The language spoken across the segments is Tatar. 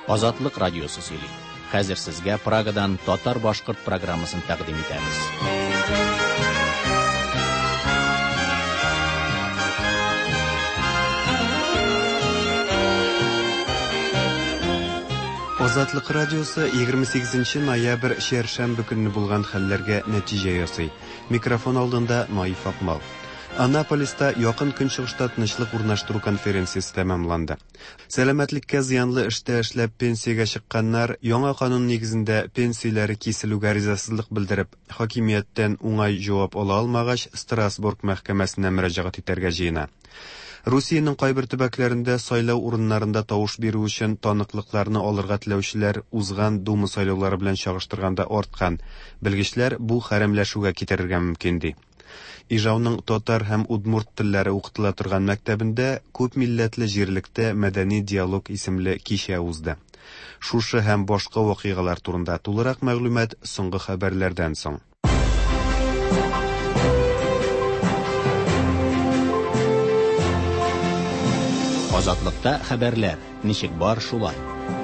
Азатлык радиосы сөйли. Хәзер сезгә Прагадан татар-башкорт программасын тәкъдим итәбез. Азатлык радиосы 28 ноябрь шәршәмбе көнне булган хәлләргә нәтиҗә ясый. Микрофон алдында Наиф Акмал. Анаполиста якын көнчыгышта тынычлык урнаштыру конференциясе тәмамланды. Сәламәтлеккә зыянлы эштә эшләп пенсиягә чыкканнар яңа канун нигезендә пенсияләре киселүгә ризасызлык белдереп, хакимияттән уңай җавап ала алмагач, Страсбург мәхкәмәсенә мөрәҗәгать итәргә җыена. Русиянең кайбер төбәкләрендә сайлау урыннарында тавыш бирү өчен таныклыкларны алырга теләүчеләр узган Дума сайлаулары белән чагыштырганда арткан. Белгечләр бу хәрәмләшүгә китерергә мөмкин ди. Ижауның татар һәм удмурт телләре укытыла торган мәктәбендә күп милләтле җирлектә мәдәни диалог исемле кичә узды. Шушы һәм башка вакыйгалар турында тулырак мәгълүмат соңгы хәбәрләрдән соң. Азатлыкта хәбәрләр. Ничек бар шулай?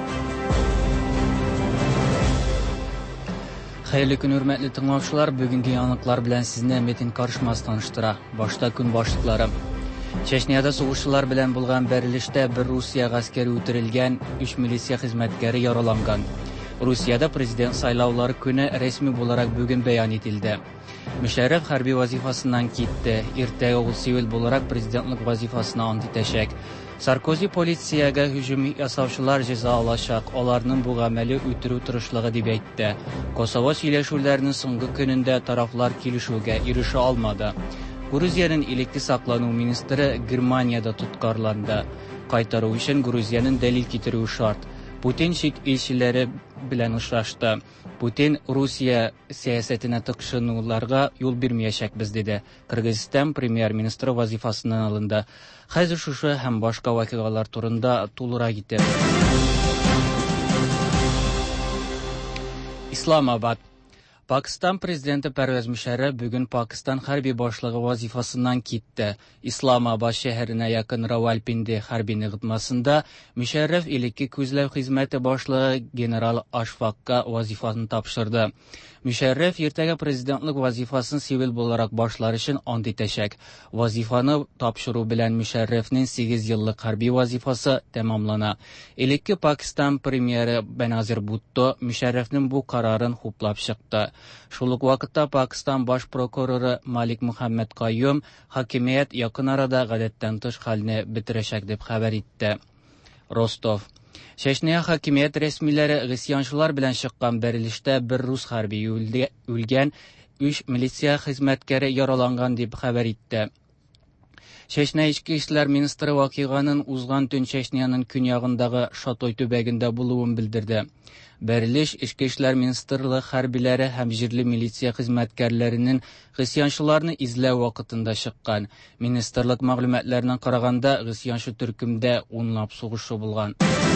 Хәерле көн, хөрмәтле тыңлаучылар, бүгенге яңалыклар белән сезне Метин Карышмас таныштыра. Башта көн башлыклары. Чечняда сугышчылар белән булган бәрелештә бер Русия гаскәре үтерелгән, 3 милиция хезмәткәре яраланган. Русиядә президент сайлаулары көне рәсми буларак бүген бәян ителде. Мөшәррәф хәрби вазифасыннан китте. Иртәгә ул сивил буларак президентлык вазифасына ант итәчәк. Саркози полициягә һөҗүм ясаучылар җәза алачак. Аларның бу гамәле үтерү тырышлыгы дип әйтте. Косово сөйләшүләренең соңгы көнендә тарафлар килешүгә ирешә алмады. Грузиянең элекке саклану министры Германиядә тоткарланды. Кайтару өчен Грузиянең дәлил китерүе шарт. Путин чит илчеләре белән очрашты. Путин Русия сәясәтенә тыкшынуларга юл бирмәячәкбез диде. Кыргызстан премьер-министры вазифасыннан алынды. Хәзер шушы һәм башка вакыйгалар турында тулырак итеп. Исламабад. Пакистан президенты Пәрвәз Мушарраф бүген Пакистан хәрби башлыгы вазифасыннан китте. Исламабад шәһәренә якын Равалпинди хәрби нигъмәсендә Мушарраф элекке күзләү хезмәте башлыгы генерал Ашфакка вазифасын тапшырды. Мушарраф иртәгә президентлык вазифасын сивил буларак башлар өчен ант итәчәк. Вазифаны тапшыру белән Мушаррафның 8 еллык хәрби вазифасы тәмамлана. Элекке Пакистан премьеры Беназир Бутто Мушаррафның бу карарын хуплап чыкты. Шул ук вакытта Пакистан баш прокуроры Малик Мухаммад Кайюм хакимият якын арада гадәттән тыш хәлне бетерәчәк дип хәбәр итте. Ростов. Чечня хакимият рәсмиләре гысьянчылар белән чыккан бәрелештә бер рус хәрби үлгән, 3 милиция хезмәткәре яраланган дип хәбәр итте. Чечня ички эшләр министры вакыйганың узган төн Чечняның көньягындагы Шатой төбәгендә булуын белдерде. Бәрелеш ички эшләр министрлыгы хәрбиләре һәм җирле милиция хезмәткәрләренең гысьянчыларны изләү вакытында чыккан. Министрлык мәгълүматларына караганда, гысьянчы төркемдә 10 лап сугышы булган.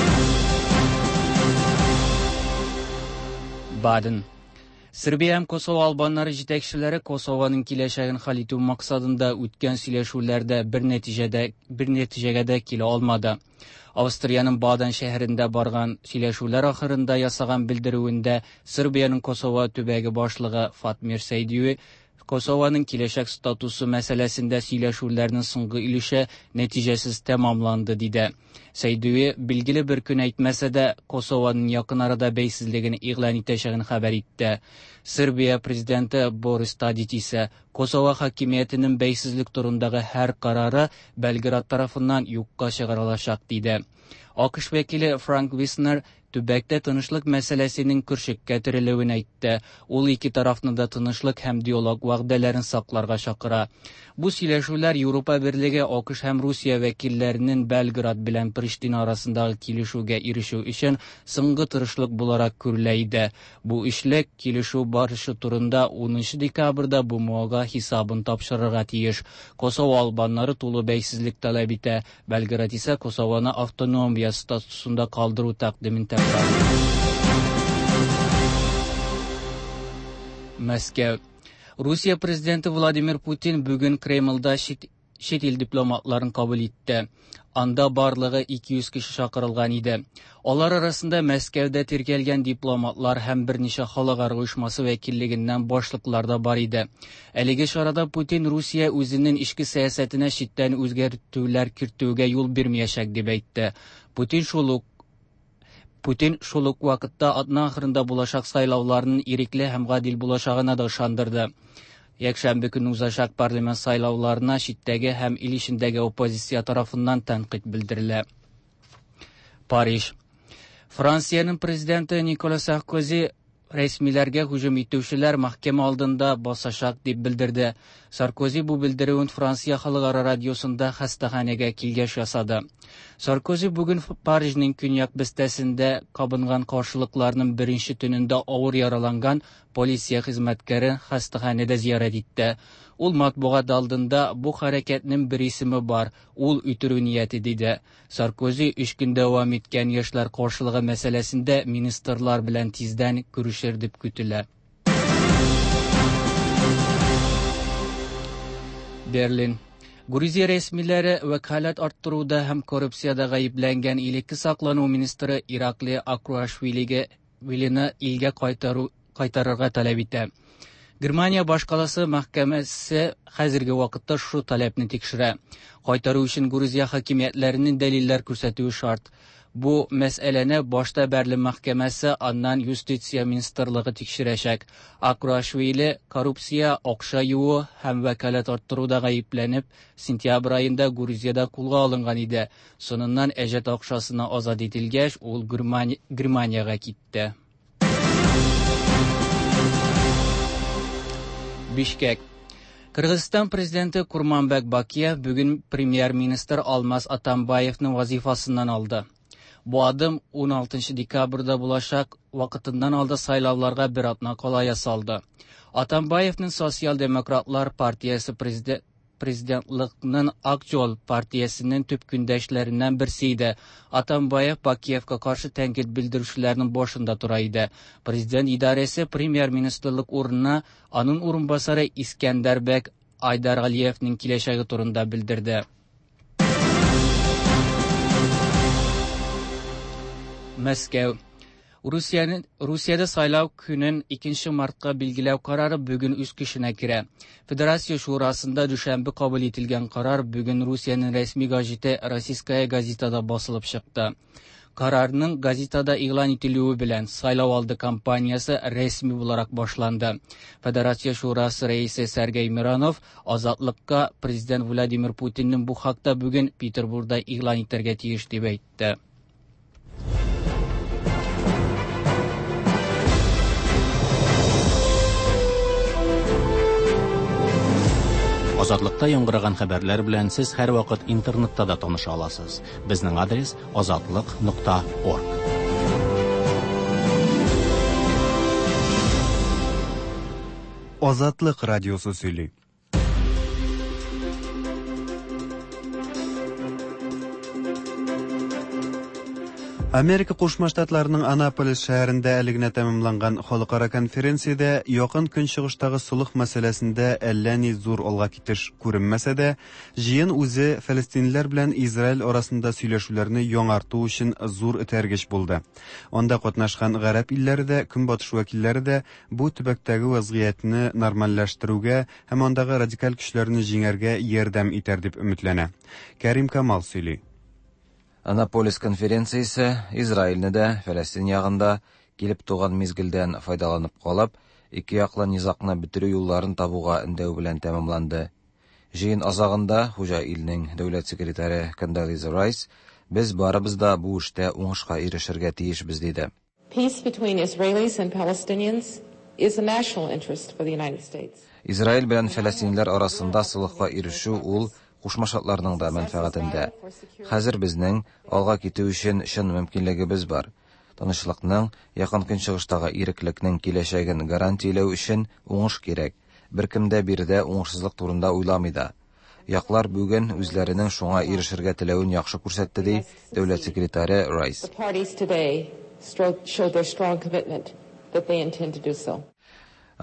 Баден. Сербия һәм Косово албаннары җитәкчеләре Косованың киләчәген хәл итү максатында үткән сөйләшүләрдә бер нәтиҗәгә дә килә алмады. Австрияның Баден шәһәрендә барган сөйләшүләр ахырында ясаган белдерүендә Сербияның Косово төбәге башлыгы Фатмир Сейдиев Косованың киләчәк статусы мәсьәләсендә сөйләшүләрнең соңгы өлеше нәтиҗәсез тәмамланды диде. Сейдиев билгеле бер көн әйтмәсә дә Косованың якын арада бәйсезлеген игълан итәчәген хәбәр итте. Сербия президенты Борис Тадич исә Косово хакимиятенең бәйсезлек турындагы һәр карары Белград тарафыннан юкка чыгарылачак диде. АКШ вәкиле Франк Виснер төбәктә тынычлык мәсьәләсенең көршеккә төрелүен әйтте. Ул ике тарафны да тынычлык һәм диалог вәгъдәләрен сакларга чакыра. Бу сөйләшүләр Европа Берлеге, АКШ һәм Русия вәкилләренең Белград белән Приштина арасындагы килешүгә ирешү өчен соңгы тырышлык буларак күрелә иде. Бу эшлек килешү барышы турында 10 декабрьдә БМОга хисабын тапшырырга тиеш. Косово албаннары тулы бәйсезлек таләп итә. Белград исә Косовоны автономия статусында калдыру тәкъдимен Мәскәү. Русия президенты Владимир Путин бүген Кремльдә чет ил дипломатларын кабул итте. Анда барлыгы 200 кеше чакырылган иде. Алар арасында Мәскәүдә теркәлгән дипломатлар һәм берничә халыкара оешмасы вәкиллегеннән башлыклар да бар иде. Әлеге чарада Путин Русия үзенең ичке сәясәтенә читтән үзгәртүләр кертүгә юл бирмәячәк дип әйтте. Путин шул ук вакытта атна ахырында булачак сайлауларның ирекле һәм гадил булачагына да ышандырды. Якшәмбе көнне узачак парламент сайлауларына читтәге һәм ил ичендәге оппозиция тарафыннан тәнкыйть белдерелә. Париж. Франциянең президенты Никола Саркози рәсмиләргә һөҗүм итүчеләр мәхкәмә алдында басачак дип белдерде. Саркози бу белдерүен Франция халыкара радиосында хастаханәгә килгәч ясады. Саркози бүген Парижның көньяк бистәсендә кабынган каршылыкларның беренче төнендә авыр яраланган полиция хезмәткәре хастаханәдә зиярат итте. Ул матбугат алдында бу хәрәкәтнең бер исеме бар, ул үтерү нияте диде. Саркози 3 көн дәвам иткән яшьләр каршылыгы мәсьәләсендә министрлар белән тиздән күрешер дип көтелә. Берлин. Грузия рәсмиләре вәкаләт арттыруда һәм коррупциядә гаепләнгән илекке саклану министры Ираклий Акуашвилине илгә кайтарырга таләп итә. Германия башкаласы мәхкәмәсе хәзерге вакытта шу таләпне тикшерә. Кайтару өчен Грузия хакимиятләренең дәлилләр күрсәтүе шарт. Бу мәсьәләне башта Берлин мәхкәмәсе, аннан Юстиция министрлыгы тикшерәчәк. Акуашвили коррупция, акча юу һәм вәкаләт арттыруда гаепләнеп, сентябрь аенда Грузиядә кулга алынган иде. Соңыннан әҗәт акчасына азат ителгәч, ул Германиягә китте. Бишкек. Кыргызстан президенты Курманбек Бакиев бүген премьер-министр Алмаз Атамбаевның вазифасыннан алды. Бу адым 16 декабрьдә булачак вакытыннан алда сайлауларга бер атна кала ясалды. Атамбаевның Социал-демократлар партиясе президентлыкның Акжол партиясының төп көндәшләреннән берсе иде. Атамбаев Бакиевка каршы тәнкыйть белдерүчеләрнең башында тора иде. Президент идарәсе премьер-министрлык урынына аның урынбасары Искәндәрбек Айдаргалиевның киләчәге турында белдерде. Мәскәү. Русиядә сайлау көнен 2 мартка билгеләү карары бүген үз көченә керә. Федерация шурасында дүшәмбе кабул ителгән карар бүген Русиянең рәсми газеты Российская газетада басылып чыкты. Карарның газетада игълан ителүе белән сайлау алды кампаниясе рәсми буларак башланды. Федерация шурасы рәисе Сергей Миронов Азатлыкка президент Владимир Путинның бу хакта бүген Петербургда игълан итәргә тиеш дип әйтте. Азатлыкта яңгыраган хәбәрләр белән сез һәр вакыт интернетта да таныша аласыз. Безнең адрес azatlyk.org. Азатлык радиосы сөйли. Америка Кушма Штатларының Анаполис шәһәрендә әлегенә тәмамланган халыкара конференциядә якын көнчыгыштагы сулых мәсьәләсендә әллә ни зур алга китеш күренмәсә дә, җыен үзе фәлестинлеләр белән Израиль арасында сөйләшүләрне яңарту өчен зур этәргеч булды. Анда катнашкан гарәп илләре дә, көнбатыш вәкилләре дә бу төбәктәге вазгыятьне нормальләштерүгә һәм андагы радикаль көчләрне җиңәргә ярдәм итәр дип өметләнә. Кәрим Камал сөйли. Анаполис конференциясе Израильне дә, Фәләстин ягында килеп туган мизгелдән файдаланып калып, ике яклы низакны бетерү юлларын табуга өндәү белән тәмамланды. Җыен азагында Хуҗа илнең дәүләт секретаре Кондолиза Райс без барыбыз да бу эштә уңышка ирешергә тиешбез диде. Peace between Israelis and Palestinians is a national interest for the United States. Израиль белән фәләстинләр арасында сулыкка ирешү ул Кушма Штатларның да мәнфәгатендә. Хәзер безнең алга китү өчен чын мөмкинлегебез бар. Тынычлыкның, якын көнчыгыштагы иреклекнең киләчәген гарантияләү өчен уңыш кирәк. Беркем дә бирдә уңышсызлык турында уйламый да. Яклар бүген үзләренең шуңа ирешергә теләвен яхшы күрсәтте ди дәүләт секретаре Райс.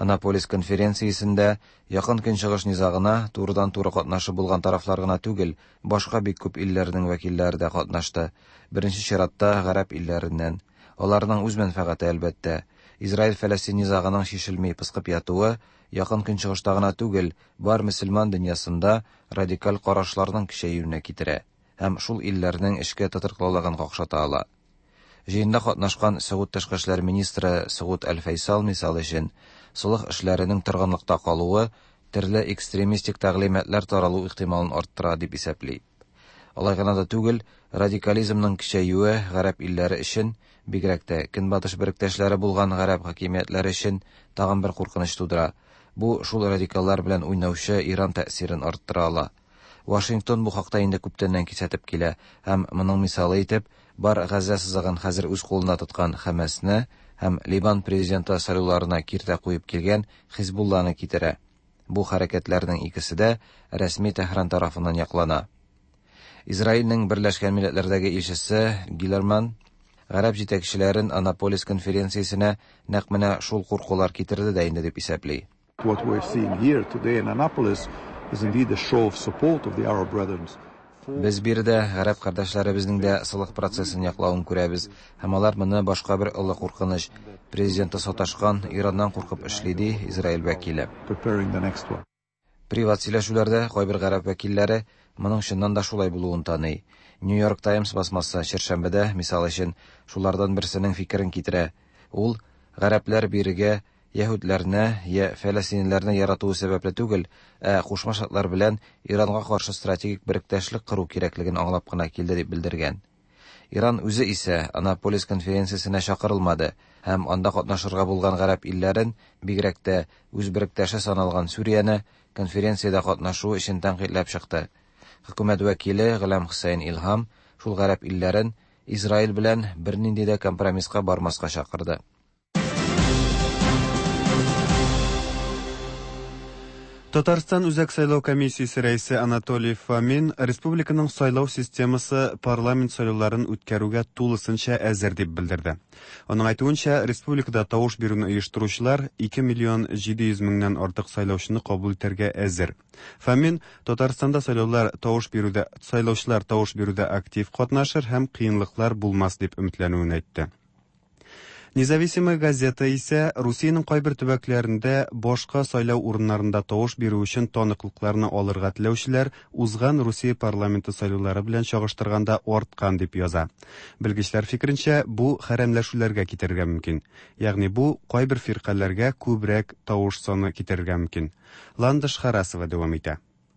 Анаполис конференциясендә якын көнчыгыш низагына турыдан-туры катнашы булган тарафлар гына түгел, башка бик күп илләрнең вәкилләре дә катнашты. Беренче чиратта гарәп илләреннән. Аларның үз мәнфәгате әлбәттә. Израиль-Фәләстин низагының шишелми пыскып ятуы якын көнчыгышта гына түгел, бар мөселман дөньясында радикаль карашларның көчәюенә китерә һәм шул илләрнең эшкә тотыркылыгын какшата ала. Җыенда катнашкан Сауд тышкы эшләр министры Сауд Аль-Файсал мисал өчен сулых эшләренең торганлыкта калуы төрле экстремистик тәгълиматлар таралу ихтималын арттыра дип исәпли. Алай гына да түгел, радикализмның көчәюе гарәп илләре өчен, бигрәк тә көнбатыш беректәшләре булган гарәп хакимиятләре өчен тагын бер куркыныч тудыра. Бу шул радикаллар белән уйнаучы Иран тәэсирен арттыра ала. Вашингтон бу хакта инде күптәннән кисәтеп килә һәм моның мисалы итеп бар Газа сызыгын хәзер үз кулына тоткан Хәмәсне һәм Либан президенты сайлауларына киртә куеп килгән Хизбулланы китерә. Бу хәрәкәтләрнең икесе дә рәсми Тәһран тарафыннан яклана. Израильнең Берләшкән Милләтләрдәге илчесе Гиллерман гарәп җитәкчеләрен Анаполис конференциясенә нәкъ менә шул куркулар китерде дә инде дип исәпли. What we're seeing here today in Annapolis is indeed a show of support of the Arab Brethren. Без биредә гарәп кардәшләребезнең дә сылык процессын яклавын күрәбез һәм алар моны башка бер олы куркыныч президенты саташкан Ираннан куркып эшли ди Израиль вәкиле. Приват сөйләшүләрдә кайбер гарәп вәкилләре моның чыннан да шулай булуын таный. Нью-Йорк Таймс басмасы чәршәмбедә мисал өчен шулардан берсенең фикерен китерә. Ул гарәпләр бирегә яһүдләрне я фәләстинләрне яратуы сәбәпле түгел, Кушма Штатлар белән Иранга каршы стратегик беректәшлек кыру кирәклеген аңлап кына килде дип белдергән. Иран үзе исә Анаполис конференциясенә чакырылмады һәм анда катнашырга булган гарәп илләрен, бигрәк тә үз беректәше саналган Сүрияне конференциядә катнашу өчен тәнкыйтьләп чыкты. Хөкүмәт вәкиле Гылам Хусейн Илһам шул гарәп илләрен Израиль белән бернинди дә компромисска бармаска чакырды. Татарстан үзәк сайлау комиссиясе рәисе Анатолий Фомин республиканың сайлау системасы парламент сайлауларын үткәрүгә тулысынча әзер дип белдерде. Аның әйтүенчә, республикада тавыш бируны оештыручылар 2,7 миллион артык сайлаучыны кабул итәргә әзер. Фомин Татарстанда сайлаучылар тавыш бирүдә актив катнашыр һәм кыенлыклар булмас дип өметләнүен әйтте. Независимая газета исә Русиянең кайбер төбәкләрендә башка сайлау урыннарында тавыш бирү өчен таныклыкларны алырга теләүчеләр узган Русия парламенты сайлаулары белән чагыштырганда арткан дип яза. Белгечләр фикеренчә, бу хәрәмләшүләргә китәргә мөмкин. Ягъни бу кайбер фиркаләргә күбрәк тавыш саны китәргә мөмкин. Ландыш Харасова дәвам итә.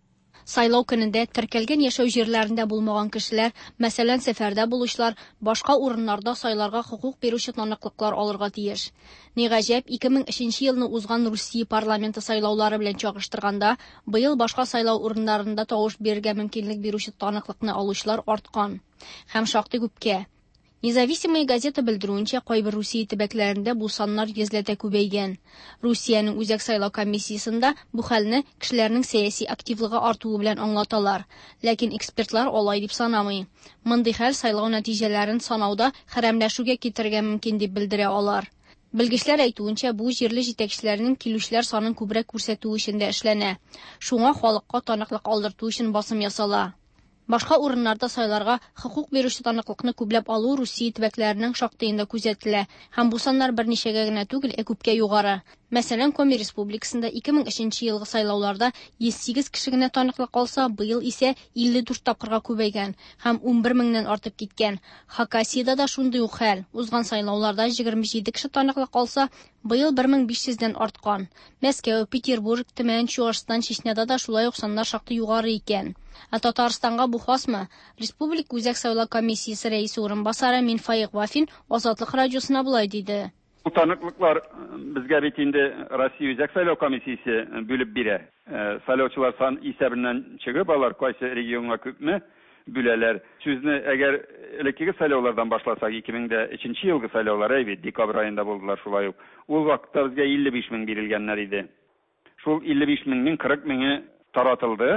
Сайлау көнендә теркәлгән яшәү җирләрендә булмаган кешеләр, мәсәлән, сәфәрдә булучылар, башка урыннарда сайларга хокук бирүче таныклыклар алырга тиеш. Ни гаҗәп, 2003 елны узган Русия парламенты сайлаулары белән чагыштырганда, быел башка сайлау урыннарында тавыш бирергә мөмкинлек бирүче таныклыкны алучылар арткан. Һәм шактый күпкә. Независимая газета белдерүенчә, кайбер Русия төбәкләрендә бу саннар йөзләтә күбәйгән. Русиянең үзәк сайлау комиссиясендә бу хәлне кешеләрнең сәяси активлыгы артуы белән аңлаталар. Ләкин экспертлар алай дип санамый. Мондый хәл сайлау нәтиҗәләрен санауда хәрәмләшүгә китәргә мөмкин дип белдерә алар. Белгечләр әйтүенчә, бу җирле җитәкчеләрнең килүчеләр санын күбрәк күрсәтү өчен дә эшләнә. Шуңа халыкка таныклык алдырту өчен басым ясала. Башка урыннарда сайларга хокук бирүче таныклыкны күпләп алу Русия төбәкләренең шактыенда күзәтелә, һәм бу саннар берничәгә генә түгел, күпкә югары. Мәсәлән, Коми Республикасында 2003 елгы сайлауларда 108 кеше генә таныклык алса, быел исә 54 тапкырга күбәйгән һәм 11 меңнән артып киткән. Хакасиядә да шундый ук хәл. Узган сайлауларда 27 кеше таныклык алса, быел 1500-дән арткан. Мәскәү, Петербург, Төмән, Чуашстан, Чечняда да шулай ук саннар шактый югары икән. Татарстанга бу хасмы? Республика үзәк сайлау комиссиясе рәисе урынбасары Минфаик Вафин Азатлык радиосына булай диде. Bu tanıklıklar bizge bit indi Россия Үзәк сайлау комиссиясе bölüp bire. Saylaучылар сан исәбеннән чыгып, алар кайсы регионга күпме бүләләр. Сүзне әгәр элеккеге сайлаулардан башласак, 2003 елгы сайлаулар әйбит, декабрь айында булдылар шулай ук. Ул вакытта безгә 55 мең бирелгәннәр иде. Шул 55 меңнең 40 меңе таратылды.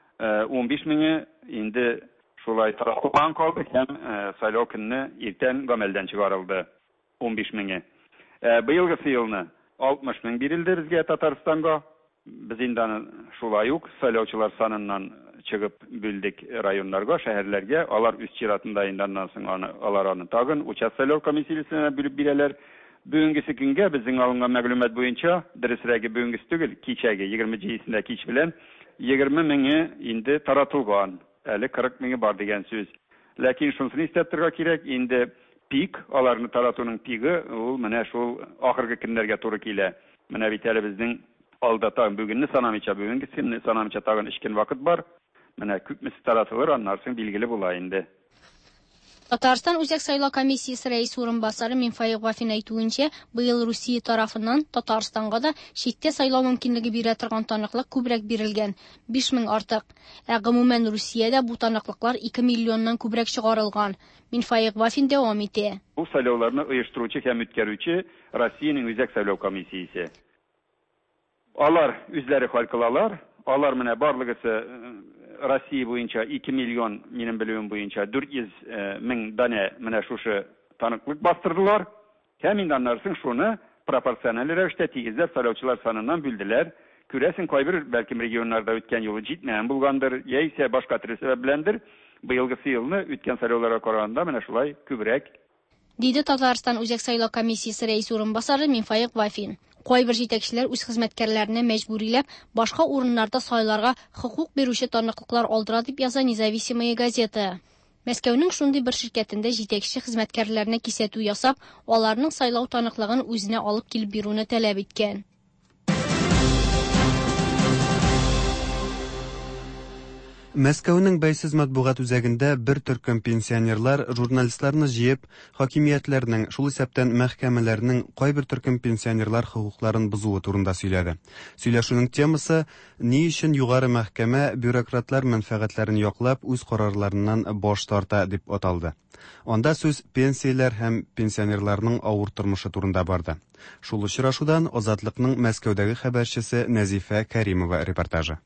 15 меңе инде шулай таратылган калды һәм сайлау көнне иртән гамәлдән чыгарылды. 15 меңе. Быелгы елны 60 мең бирелде безгә Татарстанга. Без инде шулай ук сайлаучылар саныннан чыгып бүлдек районнарга, шәһәрләргә, алар үз чиратында инде аннан соң алар аны тагын участок сайлау комиссиясенә бүлеп бирәләр. Бүгенгесе көнгә безнең алынган мәгълүмат буенча, дөресрәге бүгенгесе түгел, кичәге 27-сендә кич белән 20 меңе инде таратылган. Әле 40 меңе бар дигән сүз. Ләкин шунысын истәп торырга кирәк, инде пик, аларны таратуның пиге, ул менә шул ахыргы көннәргә туры килә. Менә бит әле безнең алда тагын бүгенне санамыйча, бүгенгесенне санамыйча тагын 3 көн вакыт бар. Менә күпмесе таратылыр, аннан соң билгеле була инде. Татарстан Үзәк сайлау комиссиясе рәис урынбасары Минфаев Вафин әйтүенчә, быел Русия тарафыннан Татарстанга да читтә сайлау мөмкинлеге бирә торган таныклык күбрәк бирелгән, 5 мең артык. Ә гомумән Русиядә бу таныклыклар 2 миллионнан күбрәк чыгарылган. Минфаев Вафин дәвам итә. Бу сайлауларны оештыручы һәм үткәрүче Россиянең Үзәк сайлау комиссиясе. Алар үзләре хәл кылалар. Алар менә барлыгысы Россия буенча 2 миллион, минем белүем буенча 400 мең дане менә шушы таныклык бастырдылар. Һәм инде аннан соң шуны пропорциональ рәвештә тигезләп сайлаучылар саныннан бүлделәр. Күрәсең, кайбер бәлкем регионнарда үткән юлы җитмәгән булгандыр, яисә башка төрле сәбәп беләндер. Быелгысы елны үткән сайлауларга караганда менә шулай күбрәк. Диде Татарстан Үзәк сайлау комиссиясе рәис урынбасары Минфаев Вафин. Кайбер җитәкчеләр үз хезмәткәрләренә мәҗбүриләп башка урыннарда сайларга хокук бирүче таныклыклар алдыра дип яза Независимая газета. Мәскәүнең шундый бер ширкәтендә җитәкче хезмәткәрләренә кисәтү ясап, аларның сайлау таныклыгын үзенә алып килеп бирүне таләп иткән. Мәскәүнең бәйсез матбугат үзәгендә бер төркем пенсионерлар журналистларны җыеп, хакимиятләрнең, шул исәптән мәхкәмәләрнең кайбер төркем пенсионерлар хокукларын бузуы турында сөйләде. Сөйләшүнең темасы ни өчен югары мәхкәмә бюрократлар мәнфәгатьләрен яклап үз карарларыннан баш тарта дип аталды. Анда сүз пенсияләр һәм пенсионерларның авыр тормышы турында барды. Шул очрашудан Азатлыкның Мәскәүдәге хәбәрчесе Нәзифә Кәримова репортажы.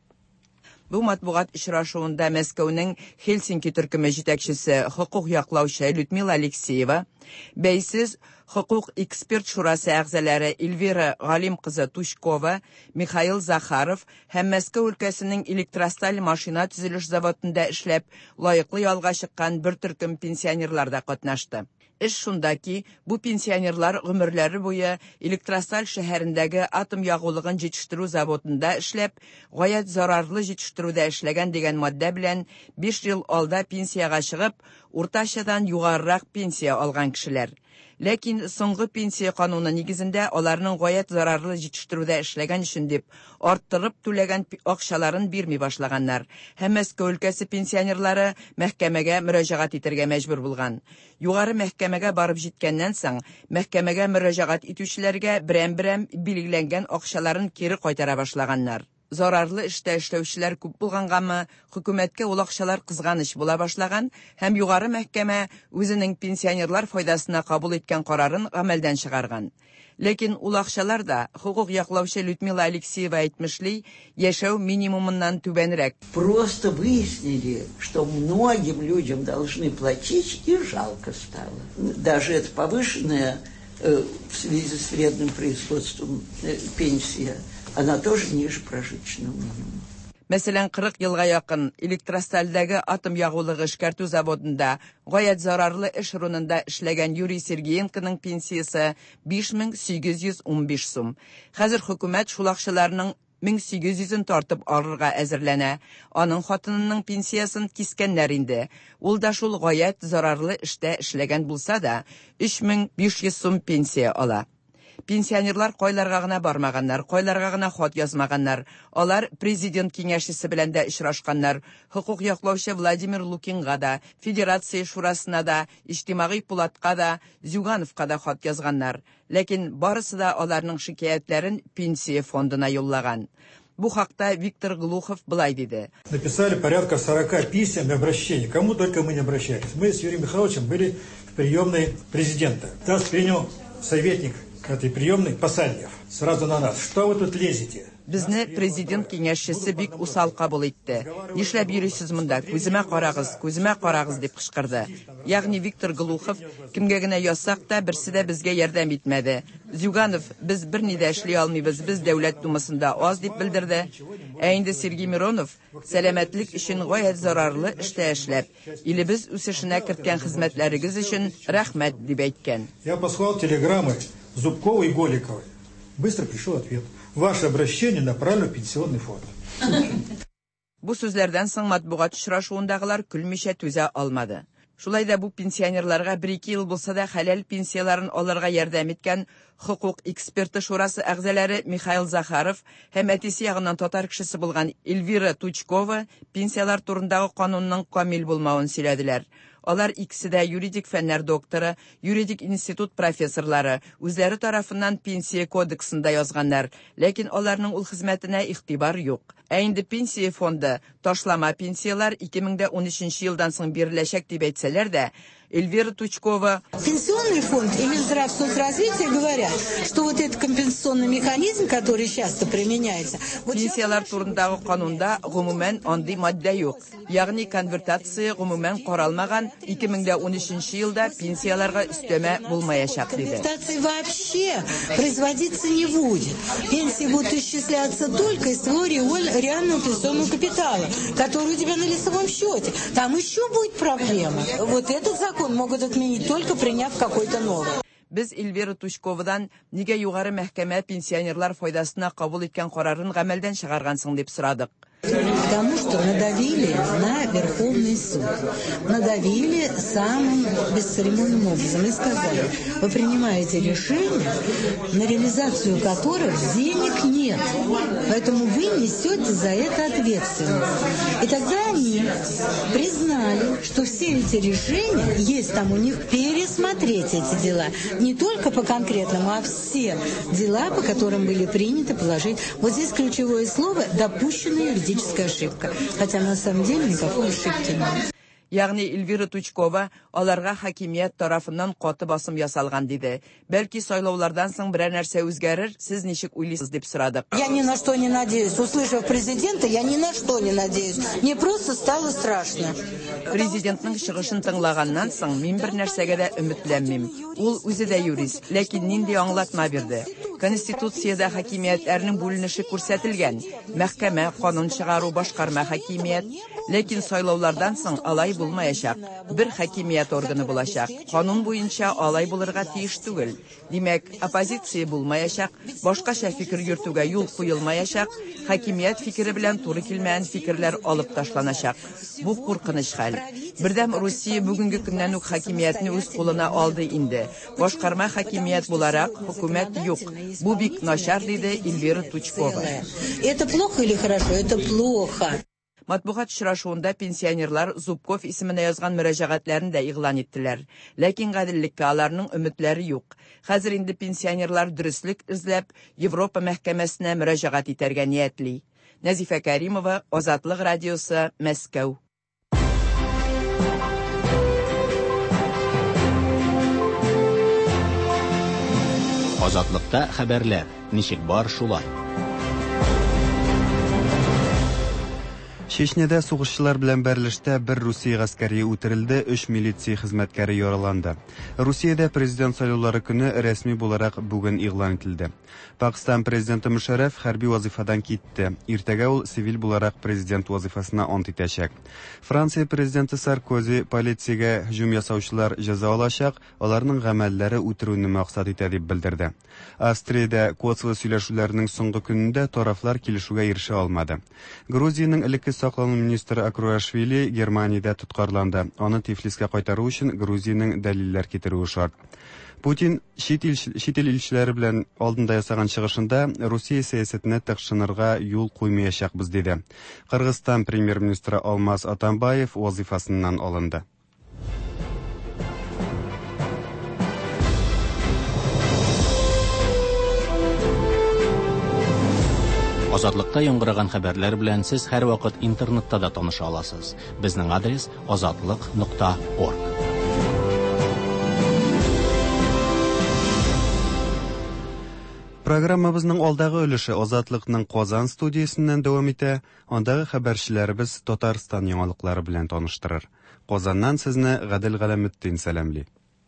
Бу матбугат очрашуында Мәскәүнең Хельсинки төркеме җитәкчесе, хокук яклаучы Людмила Алексеева, бәйсез хокук эксперт шурасы әгъзалары Эльвира Галим кызы Тушкова, Михаил Захаров һәм Мәскәү өлкәсенең электросталь машина төзелеш заводында эшләп, лаеклы ялга чыккан бер төркем пенсионерлар да катнашты. Эш шунда ки, бу пенсионерлар гомерләре буе электросталь шәһәрендәге атом ягулыгын җитештерү заводында эшләп, гаять зарарлы җитештерүдә эшләгән дигән мадда белән 5 ел алда пенсияга чыгып, уртачадан югарырак пенсия алган кешеләр. Ләкин соңгы пенсия кануны нигезендә аларның гаять зарарлы җитештерүдә эшләгән өчен дип арттырып түләгән акчаларын бирми башлаганнар. Һәм Мәскәү өлкәсе пенсионерлары мәхкәмәгә мөрәҗәгать итәргә мәҗбүр булган. Югары мәхкәмәгә барып җиткәннән соң, мәхкәмәгә мөрәҗәгать итүчеләргә берәм-берәм билгеләнгән акчаларын кире кайтара башлаганнар. Зарарлы эштә эшләүчеләр күп булгангамы, хөкүмәткә ул акчалар кызганыч була башлаган һәм югары мәхкәмә үзенең пенсионерлар файдасына кабул иткән карарын гамәлдән чыгарган. Ләкин ул акчалар да, хукук яклаучы Людмила Алексеева әйтмешли, яшәү минимумыннан түбәнрәк. Просто выяснили, что многим людям должны платить, и жалко стало. Даже это повышенная в связи с вредным производством пенсия, она тоже ниже прожиточного минимума. Мәсәлән, 40 елга якын электростальдәге атом ягулыгы эшкәртү заводында гаять зарарлы эш урынында эшләгән Юрий Сергеенконың пенсиясе 5815 сум. Хәзер хөкүмәт шул акчаларның 1800-ен тартып алырга әзерләнә. Аның хатынының пенсиясын кискәннәр инде. Ул да шул гаять зарарлы эштә эшләгән булса да 3500 сум пенсия ала. Пенсионерлар кайларга гына бармаганнар, кайларга гына хат язмаганнар. Алар президент киңәшчесе белән дә очрашканнар. Хукук яклаучы Владимир Лукинга да, Федерация шурасына да, Иҗтимагый пулатка да, Зюгановка да хат язганнар. Ләкин барысы да аларның шикаятләрен пенсия фондына юллаган. Бу хакта Виктор Глухов былай диде. Написали порядка 40 писем и обращений. Кому только мы не обращались. Мы с Юрием Михайловичем были в приемной президента. Нас принял советник этой приемной Посадьев. Сразу на нас. Что вы тут лезете? Безне президент киңәшчесе бик усал кабул итте. Нишләп йөрисез монда? Күземә карагыз дип кычкырды. Ягъни Виктор Глухов кемгә генә язсак та берсе дә безгә ярдәм итмәде. Зюганов, без берни дә эшли алмыйбыз, без дәүләт думасында аз дип белдерде. Ә инде Сергей Миронов сәламәтлек өчен гаять зарарлы эштә эшләп, илебез үсешенә керткән хезмәтләрегез өчен рәхмәт дип әйткән. Я послал телеграммы Зубковой и Голиковой. Быстро пришел ответ. Ваше обращение направлено в пенсионный фонд. Бу сүзләрдән соң матбугат очрашуындагылар көлмичә түзә алмады. Шулай да бу пенсионерларга 1-2 ел булса да хәләл пенсияларын алырга ярдәм иткән хукук эксперты шурасы әгъзалары Михаил Захаров һәм әтисе ягыннан татар кешесе булган Эльвира Тучкова пенсиялар турындагы канунның камил булмавын сөйләделәр. Алар икесе дә юридик фәннәр докторы, юридик институт профессорлары, үзләре тарафыннан пенсия кодексында язганнар, ләкин аларның ул хезмәтенә игътибар юк. Ә инде пенсия фонды ташлама пенсиялар 2013 елдан соң биреләчәк дип әйтсәләр дә, Эльвира Тучкова. Пенсионный фонд и Минздрав соцразвития говорят, что вот этот компенсационный механизм, который часто применяется... Пенсиялар турындагы канунда гомумән андый мадда юк. Ягъни конвертация гомумән каралмаган 2013 елда пенсияларга өстәмә булмаячак диде. Конвертация вообще производиться не будет. Пенсии будут исчисляться только из твоего реального пенсионного капитала, который у тебя на лицевом счете. Там еще будет проблема. Вот этот закон могут отменить только приняв какой-то новый. Biz Эльвира Тучковадан нигә югары мәхкәмә пенсионерлар файдасына кабул иткән карарын гамәлдән чыгаргансың дип сорадык. Потому что надавили на Верховный суд. Надавили самым бесцеремонным образом и сказали, вы принимаете решение, на реализацию которых денег нет. Поэтому вы несете за это ответственность. И тогда они признали, что все эти решения, есть там у них пересмотреть эти дела. Не только по конкретному, а все дела, по которым были приняты, положить. Вот здесь ключевое слово «допущенная юридическая ошибка». Хотя на самом деле никакой ошибки нет. Ягъни Эльвира Тучкова аларга хакимият тарафыннан каты басым ясалган диде. Бәлки сайлаулардан соң берәр нәрсә үзгәрер, сез ничек уйлыйсыз дип сорадык. Я ни на что не надеюсь. Услышав президента, я ни на что не надеюсь. Мне просто стало страшно. Президентның чыгышын тыңлаганнан соң мин бер нәрсәгә дә өметләнмим. Ул үзе дә юрист, ләкин нинди аңлатма бирде. Конституциядә хакимиятләрнең бүленеше күрсәтелгән. Мәхкәмә, канун чыгару, башкарма хакимият. Ләкин сайлаулардан соң алай булмаячак. Бер хакимият органы булачак. Канун буенча алай булырга тиеш түгел. Димәк, оппозиция булмаячак, башкача фикер йөртүгә юл куелмаячак, хакимият фикере белән туры килмәгән фикерләр алып ташланачак. Бу куркыныч хәл. Бердәм Россия бүгенге көннән үк хакимиятне үз кулына алды инде. Башкарма хакимият буларак хөкүмәт юк. Бу бик начар диде Эльвира Тучкова. Это плохо или хорошо? Это плохо. Матбугат очрашуында пенсионерлар Зубков исеменә язган мөрәҗәгатьләрен дә игълан иттеләр. Ләкин гаделлеккә аларның өметләре юк. Хәзер инде пенсионерлар дөрестлек эзләп Европа мәхкәмәсенә мөрәҗәгать итәргә ниятли. Назифа Кәримова, Азатлык радиосы, Мәскәү. Азатлыкта хәбәрләр. Ничек бар шулай. Чечняда сугышчылар белән берлештә бер Русия гаскәри үтерелде, 3 милиция хезмәткәре яраланды. Русиядә президент сайлаулары көне рәсми буларак бүген игълан ителде. Пакистан президенты Мушарраф хәрби вазифадан китте. Иртәгә ул цивил буларак президент вазифасына ант итәчәк. Франция президенты Саркози полициягә һөҗүм ясаучылар җәза алачак, аларның гамәлләре үтерүне максат итә дип белдерде. Австриядә кодслы сөйләшүләрнең соңгы көнендә тарафлар килешүгә ирешә алмады. Грузиянең элекке саклану министры Акруашвили Германиядә тоткарланды. Аны Тифлискә кайтару өчен Грузиянең дәлилләр китерүе шарт. Путин чит ил илчеләре белән алдында ясаган чыгышында Русия сәясәтенә тәкъшинырга юл куймаячакбыз диде. Кыргызстан премьер-министры Алмаз Атамбаев вазифасыннан алынды. Азатлыкта яңгыраган хәбәрләр белән сез һәр вакыт интернетта да таныша аласыз. Безнең адрес azatlyk.org. Программабызның алдагы өлеше Азатлыкның Казан студиясеннән дәвам итә. Андагы хәбәрчеләребез Татарстан яңалыклары белән таныштырыр. Казаннан сезне Гадел Галәметдин сәламли.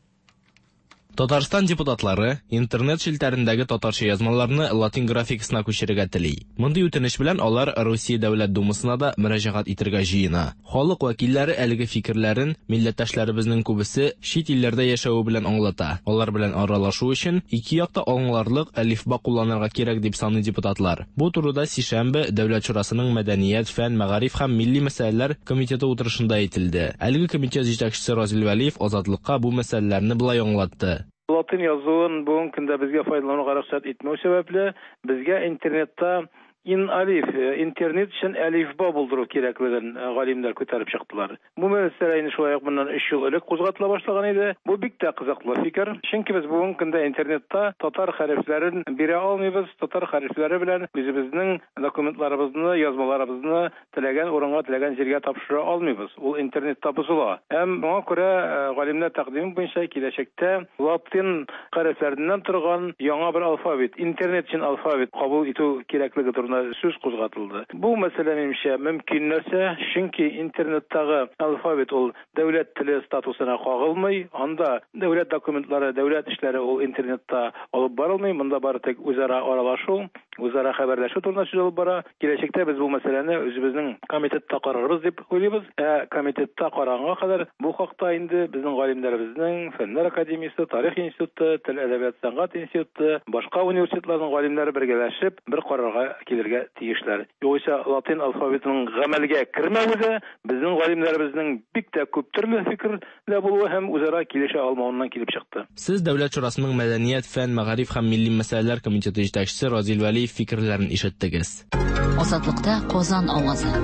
Татарстан депутатлары интернет шилтәрендәге татарча язмаларны латин графикасына күчерергә тели. Мондый үтенеч белән алар Россия Дәүләт Думасына да мөрәҗәгать итәргә җыена. Халык вәкилләре әлеге фикерләрен милләттәшләребезнең күбесе чит илләрдә яшәү белән аңлата. Алар белән аралашу өчен ике якта аңларлык әлифба кулланырга кирәк дип саный депутатлар. Бу турыда сишәмбе Дәүләт шурасының мәдәният, фән, мәгариф һәм милли мәсьәләләр комитеты утырышында әйтелде. Әлеге комитет җитәкчесе Разил Вәлиев Азатлыкка бу мәсьәләләрне булай аңлатты. Латин язуын бүгенге көндә безгә файдалануга рөхсәт итмәү сәбәпле безгә интернетта интернет өчен әлифба булдыру кирәклеген галимнәр күтәреп чыктылар. Бу мәсьәләне шулай ук моннан 3 ел элек кузгатыла башлаган иде. Бу бик тә кызыклы фикер. Чөнки без бүгенге көндә интернетта татар хәрефләрен бирә алмыйбыз. Татар хәрефләре белән үзебезнең документларыбызны, язмаларыбызны теләгән урынга, теләгән җиргә тапшыра алмыйбыз. Ул интернетта бозыла. Һәм моңа күрә галимнәр тәкъдим буенча киләчәктә латин хәрефләреннән торган яңа бер алфавит, интернет өчен алфавит кабул итү кирәклеге сүз кузгатылды. Бу мәсьәлә минемчә мөмкин нәрсә, чөнки интернеттагы алфавит ул дәүләт теле статусына кагылмый, анда дәүләт документлары, дәүләт эшләре ул интернетта алып барылмый, монда бары тик үзара аралашу, үзара хәбәрләшү турында сүз алып бара. Киләчәктә без бу мәсьәләне үзебезнең комитетта карарбыз дип уйлыйбыз. Комитетта караганга кадәр бу хакта инде безнең галимнәребезнең Фәннәр академиясе, Тарих институты, Тел, әдәбият, сәнгать институты, башка университетларның галимнәре бергәләшеп бер карарга килергә тиешләр. Югыйсә латин алфавитының гамәлгә кермәве безнең галимнәребезнең бик тә күп төрле фикерләр булуы һәм үзара килешә алмауыннан килеп чыкты. Сез Дәүләт шурасының мәдәният, фән, мәгариф һәм милли мәсьәләләр комитеты җитәкчесе Разил Вәлиев фикерләрен ишеттегез. Азатлыкта Казан авазы.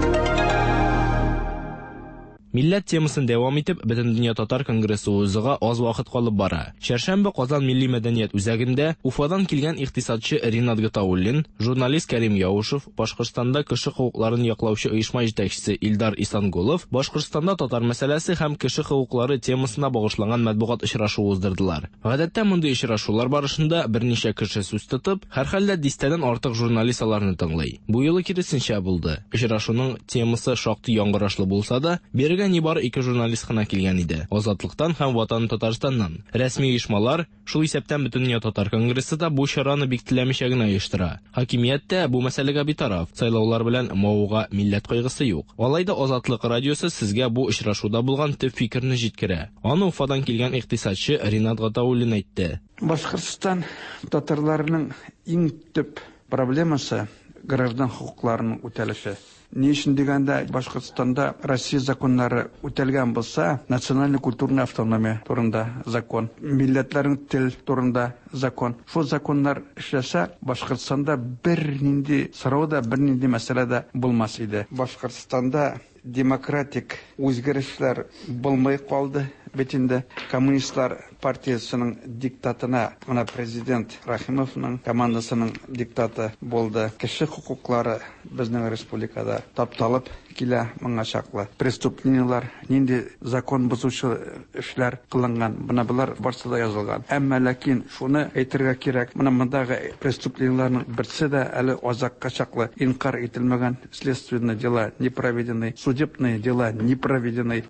Милләт темасын дәвам итеп, Бөтендөнья татар конгрессы узыга аз вакыт калып бара. Шәршәмбе Казан милли мәдәният үзәгендә Уфадан килгән икътисадчы Ринат Гатауллин, журналист Кәрим Яушев, Башкортстанда кеше хукукларын яклаучы оешма җитәкчесе Илдар Исангулов, Башкортстанда татар мәсьәләсе һәм кеше хукуклары темасына багышланган матбугат очрашуы уздырдылар. Гадәттә мондый очрашулар барышында берничә кеше сүз тотып, һәрхәлдә 10-тән артык журналист аларны тыңлый. Бу юлы киресенчә булды. Очрашуның темасы шактый яңгырашлы булса да, нибары 2 журналист кына килгән иде. Азатлыктан һәм Ватан Татарстаннан. Рәсми оешмалар шул исәптән Бөтендөнья татар конгрессы да бу чараны бик теләмичә генә оештыра. Хакимият тә бу мәсьәләгә битараф. Сайлаулар белән мавыга милләт кайгысы юк. Алайда Азатлык радиосы сезгә бу очрашуда булган төп фикерне җиткерә. Аны Уфадан килгән икътисадчы Ринат Гатауллин әйтте. Башкортстан татарларының иң төп проблемасы граждан хукукларының үтәлеше. Ни өчен дигәндә Башкортстанда Россия законнары үтәлгән булса, национальный культурный автономия турында закон, милләтләрнең тел турында закон. Шул законнар эшләсә, Башкортстанда бернинди сорауда, бернинди мәсьәләдә булмас иде. Башкортстанда демократик үзгәрешләр булмый калды. Бит инде коммунистлар партиясының диктатына, ана президент Рахимовның командасының диктаты булды. Кеше хукуклары безнең республикада тапталып килә моңа чаклы. Преступлениялар, нинди закон бозучы эшләр кылынган, буны булар барысы да язылган. Әмма ләкин шуны әйтергә кирәк, мондагы преступленияларның берсе дә әле азакка чаклы инкар ителмәгән, следственные дела не проведены, судебные дела не проведены.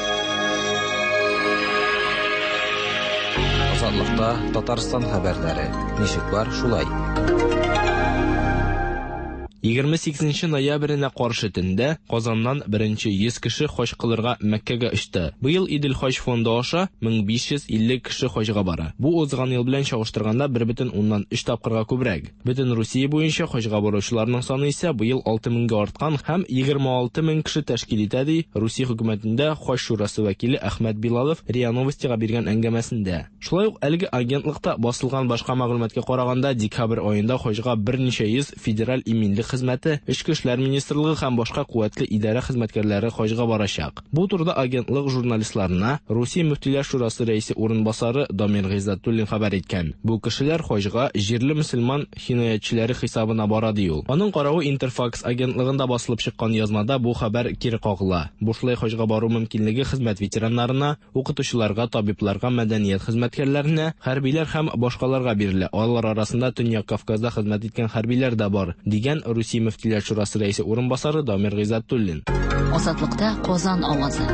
Азатлыкта Татарстан хәбәрләре. Ничек бар, шулай. 28 ноябренә каршы төндә Казаннан беренче 100 кеше хаҗ кылырга Мәккәгә очты. Быел Идел-Хаҗ фонды аша 1550 кеше хаҗга бара. Бу узган ел белән чагыштырганда 1,3 тапкырга күбрәк. Бөтен Русия буенча хаҗга баручыларның саны исә быел 6000-га арткан һәм 26000 кеше тәшкил итә ди Русия хөкүмәтендә Хаҗ шурасы вәкиле Әхмәт Билалов РИА Новостига биргән әңгәмәсендә. Шулай ук әлеге агентлыкта басылган башка мәгълүматка караганда декабрь аенда хаҗга берничә йөз федераль иминле хезмәте, Ичке эшләр министрлыгы һәм башка куәтле идарә хезмәткәрләре хаҗга барачак. Бу турыда агентлык журналистларына Русия мөфтиләр шурасы рәисе урынбасары Дамир Гыйззатуллин хәбәр иткән. Бу кешеләр хаҗга җирле мөселман хинаятчылары хисабына бара ди ул. Аның каравы Интерфакс агентлыгында басылып чыккан язмада бу хәбәр кире кагыла. Бушлай хаҗга бару мөмкинлеге хезмәт ветераннарына, укытучыларга, табибларга, мәдәният хезмәткәрләренә, хәрбиләр һәм башкаларга бирелә. Алар арасында Төньяк Кавказда хезмәт иткән хәрбиләр дә бар, дигән Русия мөфтиләр шурасы рәисе урынбасары Дамир Гыйззатуллин. Азатлыкта Казан авазы.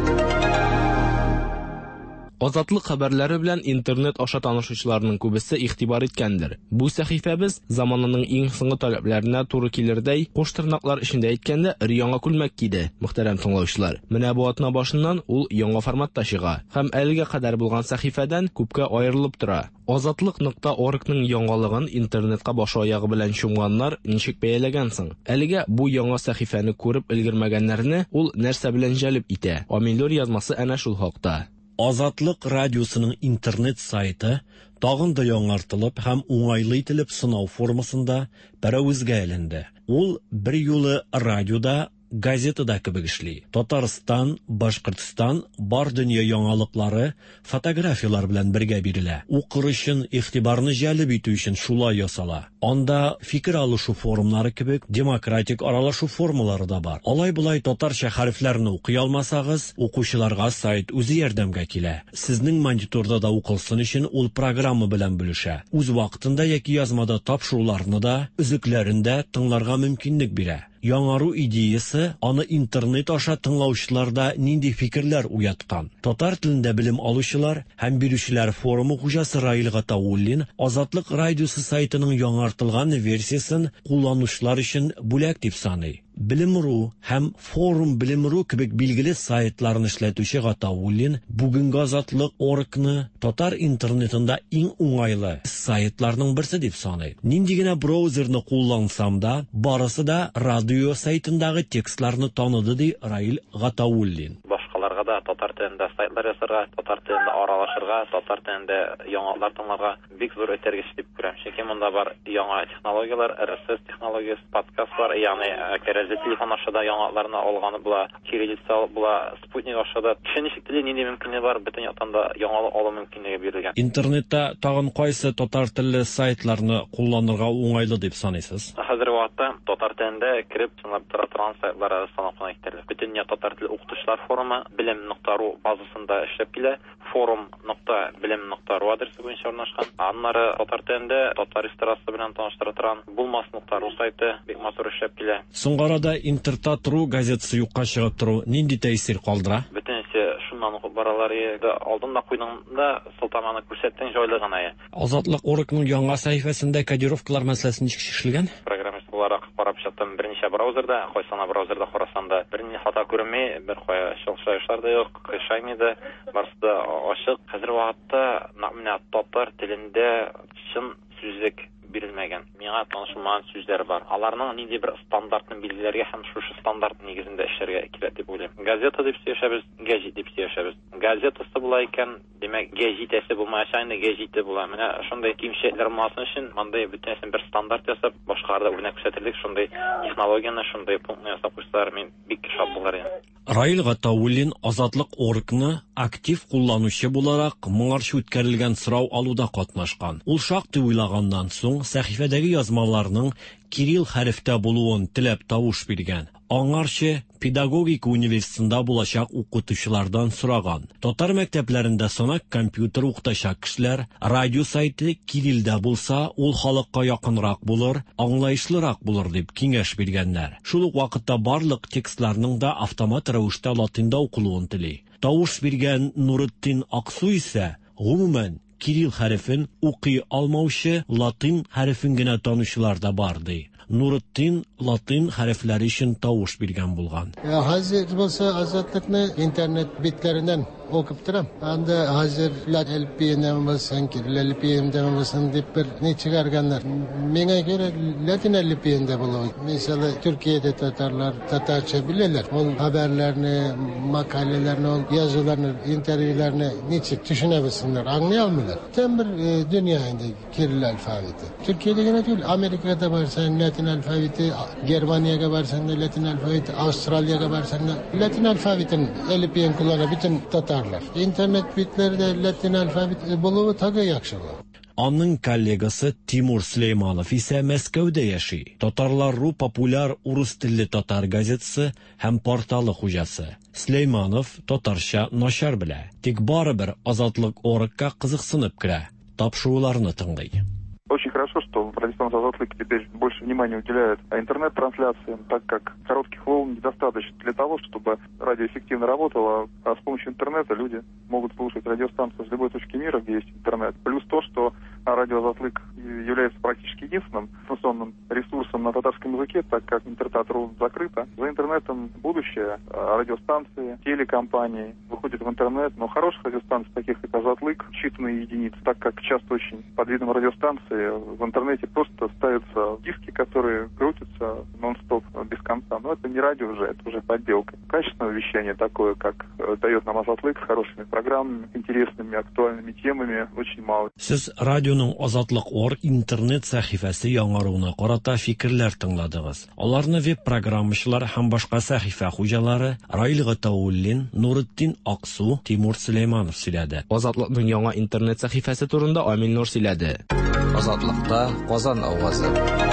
Азатлык хәбәрләре белән интернет аша танышучыларның күбесе игътибар иткәндер. Бу сәхифәбез заманының иң соңгы таләпләренә туры килердәй, куш тырнаклар эчендә әйткәндә, яңа күлмәк киде. Мөхтәрәм тыңлаучылар, менә бу атна башыннан ул яңа форматта чыга һәм әлегә кадәр булган сәхифәдән күпкә аерылып тора. Азатлык.org-ның яңалыгын интернетка башы-аягы белән чумганнар ничек бәяләгән соң? Әлегә бу яңа сәхифәне күреп өлгермәгәннәрне ул нәрсә белән җәлеп итә? Амиллор язмасы әнә шул хакта. Азатлык радиосының интернет сайты тагын да яңартылып һәм уңайлы ителеп сынау формасында берәүзгә әйләнде. Ул бер юлы радиода, газетада кебек эшли. Татарстан, Башкортстан бар дөнья яңалыклары фотографиялар белән бергә бирелә. Укыр өчен, игътибарны җәлеп итү өчен шулай ясала. Анда фикер алышу форумнары кебек демократик аралашу формалары да бар. Алай-булай татарча хәрефләрне укый алмасагыз, укучыларга сайт үзе ярдәмгә килә. Сезнең мониторда да укылсын өчен ул программа белән бүлешә. Үз вакытында яки язмада тапшыруларны да, өзекләрендә тыңларга мөмкинлек бирә. Яңару идеясы аны интернет аша тыңлаучыларда нинди фикерләр уяткан. Татар телендә белем алучылар һәм бирүчеләр форумы хуҗасы Раил Гатауллин Азатлык радиосы сайтының яңартылган версиясын кулланучылар өчен бүләк дип саный. Билимру һәм форум Билимру кебек билгеле сайтларны эшләтүче Гатауллин бүгенге Азатлык.org-ны татар интернетында иң уңайлы сайтларның берсе дип саный. Нинди генә браузерны куллансам да, барысы да радио сайтындагы текстларны таныды ди Раил Гатауллин. Башкаларга да татар телендә сайтлар ясарга, татар телендә аралашырга, татар телендә яңалыклар тыңларга бик зур этәргеч дип күрәм. Чөнки монда бар яңа технологиялар, RSS технологиясе, подкастлар, ягъни телефон ашада яңалыкларны алганы була, кириллица була, спутник ашада. Ничек теле нинди мөмкинлеге бар, бөтен яктанда яңалык алу мөмкинлеге бирелгән. Интернетта тагын кайсы татар телле сайтларны кулланырга уңайлы дип саныйсыз? Хәзерге вакытта татар телендә кирип сынап тора торган сайтлар санаклана китәрлек. Бөтен татар теле укытучылар форумы билем.ру базасында эшләп килә. forum.bilim.ru адресы буенча урнашкан. Аннары татар телендә татар историясе белән таныштыра торган булмас.ру сайты бик матур эшләп килә. Соңгарада Интертат.ру газетасы юкка чыгып тору нинди тәэсир калдыра? Бөтенсе шуннан укып баралар иде. Алдында куйдыңда сылтаманы күрсәттең җайлы гына. Азатлык.org-ның яңа сәхифәсендә кодировкалар мәсьәләсе ничек эшләгән? Программист буларак карап чыктым берничә браузерда, кайсына браузерда карасанда берни хата күренми, бер кая чылшашлар да юк, кышаймый да, барысы да ачык. Хәзер вакытта менә татар телендә чын сүзлек бирелмәгән. Миңа танышылмаган сүзләр бар. Аларның нинди бер стандартын билгеләргә һәм шушы стандарт нигезендә эшләргә кирәк дип уйлыйм. Газета дип сөйләшәбез, гәҗит дип сөйләшәбез. Газетасы була икән, димәк гәҗитәсе булмаячак инде гәҗите була. Менә шундый кимчелекләр булмасын өчен мондай бөтенсен бер стандарт ясап, башкаларда үрнәк күрсәтерлек шундый технологияны, шундый пунктны ясап куйсалар, мин бик шат булар идем. Раил Гатауллин Азатлык.org-ны актив кулланучы буларак моңарчы үткәрелгән сорау алуда катнашкан. Ул шактый уйлаганнан соң сәхифәдәге язмаларның кирилл хәрефтә булуын теләп тавыш биргән. Аңарчы педагогика университетында булачак укытучылардан сораган. Татар мәктәпләрендә санак компьютер укытачак кешеләр радио сайты кириллдә булса, ул халыкка якынрак булыр, аңлаешлырак булыр дип киңәш биргәннәр. Шул ук вакытта барлык текстларның да автомат рәвештә латинда укылуын тели. Тавыш биргән Нуретдин Аксу исә гомумән кирилл хәрефен укый алмаучы латин хәрефен генә танучылар да бар ди. Нуретдин латин хәрефләре өчен тавыш биргән булган. Хәзер булса Азатлыкны интернет битләреннән okuyup duram. Anda hazır Latin olsun, Kiril olsun deyip bir ne çıkarganlar. Mene göre Latin elbiyinde buluyor. Mesela Türkiye'de Tatarça bilirler. Onun haberlerini, makalelerini, yazılarını, interviewlerini niçin düşünebilsinler, anlayamıyorlar. Tam bir dünyayında Kiril alfabeti. Türkiye'de gene değil. Amerika'da varsan Latin alfabeti, Germanya'da varsan da Latin alfabeti, Avustralya'da varsan da Latin alfabetin elbiyen kullanan bütün Tatarlar. İnternet bitleri de Latin alfabeti buluğu tağı yakşılar. Onun kollegası Timur Süleymanov ise Moskvada yaşıyor. Tatarlar populyar Urus tilli Tatar gazetesi hem portalı hujası. Süleymanov Tatarcha noshar bile. Tek baribir Ozodlik.org'ga qiziqsinib kira. Topshiruvlarni ting'ay. Очень хорошо, что радиостанция «Озотлык» теперь больше внимания уделяет интернет-трансляциям, так как коротких волн недостаточно для того, чтобы радио эффективно работало, а с помощью интернета люди могут слушать радиостанцию с любой точки мира, где есть интернет. Плюс то, что радио «Озотлык» является практически единственным информационным ресурсом на татарском языке, так как интернет.ру закрыто. За интернетом будущее. Радиостанции, телекомпании выходят в интернет, но хороших радиостанций, таких как «Озотлык», считанные единицы, так как часто очень под видом радиостанции в интернете просто ставятся диски, которые крутятся нон-стоп без конца. Но это не радио уже, это уже подделка. Качественное вещание такое, как дает нам «Озотлык», с хорошими программами, интересными, актуальными темами, очень мало. Siz radioning Ozodlik.org internet sahifasi yangiruviga qarata fikrlar tingladingiz. Ularni web programmachilar ham boshqa sahifa xo'jalari Rail G'ataullin, Nuriddin Aqsu, Timur Süleymanov siladi. Ozodlikning yangi internet sahifasi turida Amin Nur siladi. Ozodlikda Qozon ovozi.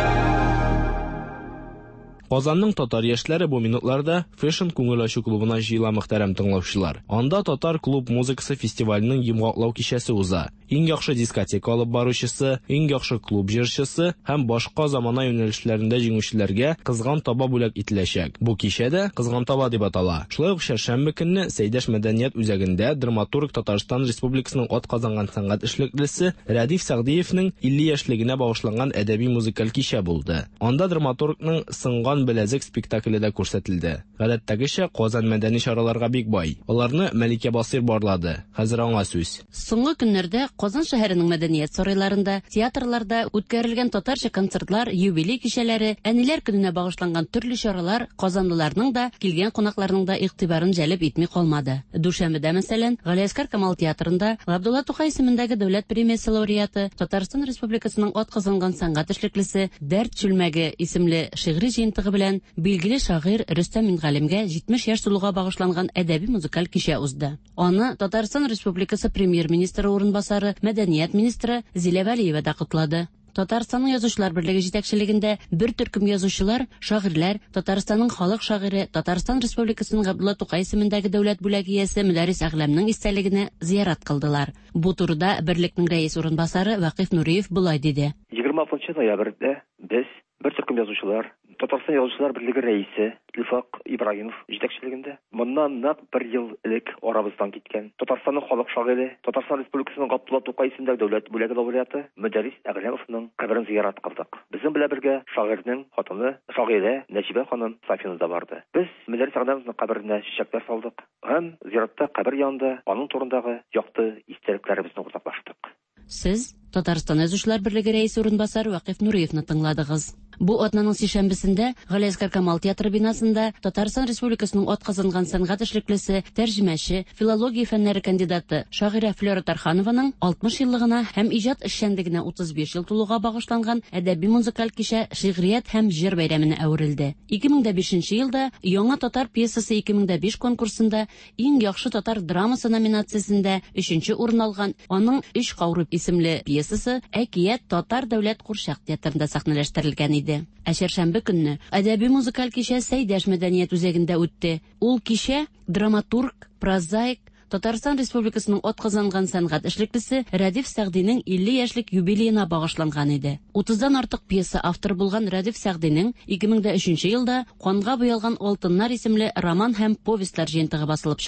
Qozonning tatar yoshlari bu minutlarda Fashion ko'ngil ochu klubuna jiyla muhtaram tinglovchilar. Anda Tatar klub muzikasi festivalining yumg'oqlov kechasi o'za. Eng yaxshi diskoteka olib boruvchisi, eng yaxshi klub jirchisi ham boshqa zamonaviy yo'nalishlarida jinguvchilarga qizg'on toba bo'lak etilashak. Bu kechada qizg'on toba deb ataladi. Shulay sharshanba kuni Saydash madaniyat o'zagida dramaturg Tatariston Respublikasining ot qozongan san'at ishliqchisi Radif Sagdiyevning 50 yoshligina bag'ishlangan adabiy muzikal kecha bo'ldi. Unda dramaturgning Singon bilezik spektaklida ko'rsatildi. Odatdagicha Qozon madaniy charalarga bek boy. Ularni Malika Bosir borladi. Hozir аңа сүз. Соңгы көннәрдә Казан шәһәренең мәдәният сарайларында, театрларда үткәрелгән татарча концертлар, юбилей кичәләре, әниләр көненә багышланган төрле чаралар Казанлыларның да, килгән кунакларның да игътибарын җәлеп итми калмады. Дүшәмбедә мәсәлән, Галиәскәр Камал театрында Габдулла Тукай исемендәге дәүләт премиясе лауреаты, Татарстан Республикасының атказанган сәнгать эшлеклесе Дәрт чүлмәге исемле шигъри җыентыгы белән билгеле шагыйрь Рөстәм Мингалимгә 70 яшь тулуга багышланган әдәби музыкаль кичә узды. Аны Татарстан Республикасы премьер-министры урынбасары, мәдәният министры Зилә Вәлиева да котлады. Татарстанның язучылар берлеге җитәкчелегендә бер төркем язучылар, шагыйрьләр, Татарстанның халык шагыйре, Татарстан Республикасының Габдулла Тукай исемендәге дәүләт бүләге иясе Мөдәррис Әгъләмнең истәлегенә зиярат кылдылар. Бу турыда берлекнең рәис урынбасары Вакиф Нуриев булай диде. 26 ноябрьдә без бер төркем язучылар, Татарстан язучылар берлеге рәисе Илфак Ибраһимов җитәкчелегендә моннан нәкъ 1 ел элек арабыздан киткән Татарстанның халык шагыйре, Татарстан Республикасының Габдулла Тукай исемендәге дәүләт бүләге лауреаты Мөдәррис Әгъләмовның каберен зиярат кылдык. Безнең белән бергә шагыйрьнең хатыны, шагыйрә Нәҗибә ханым Сафина да барды. Без Мөдәррис Әгъләмовның каберенә чәчәкләр салдык һәм зиратта кабер янында аның турындагы якты истәлекләребезне уртаклаштык. Сез Татарстан язучылар берлеге рәисе урынбасары Вакиф Нуриевны тыңладыгыз. Бу атнаның сишәмбесендә Галиәскәр Камал театры бинасында Татарстан Республикасының атказанган сәнгать эшлеклесе, тәрҗемәче, филология фәннәре кандидаты шагыйрә Флора Тарханованың 60 еллыгына һәм иҗат эшчәнлегенә 35 ел тулуга багышланган әдәби музыкаль кичә шигърият һәм җыр бәйрәменә әверелде. 2005 елда Яңа татар пьесасы 2005 конкурсында иң яхшы татар драмасы номинациясендә 3нче урын алган. Аның «Өч каурып» исемле пьесасы әкият Татар дәүләт курчак театрында сәхнәләштерелгән иде. Шәршәмбе көнне әдәби музыкаль кичә Сәйдәш мәдәният үзәгендә үтте. Ул кичә драматург, прозаик, Татарстан Республикасының атказанган сәнгать эшлеклесе Радиф Сәгъдинең 50 яшьлек юбилеена багышланган иде. 30дан артык пьеса автор булган Радиф Сәгъдинең 2003 елда Канга буялган алтыннар исемле роман һәм повестьлар җыентыгы басылып чыкты.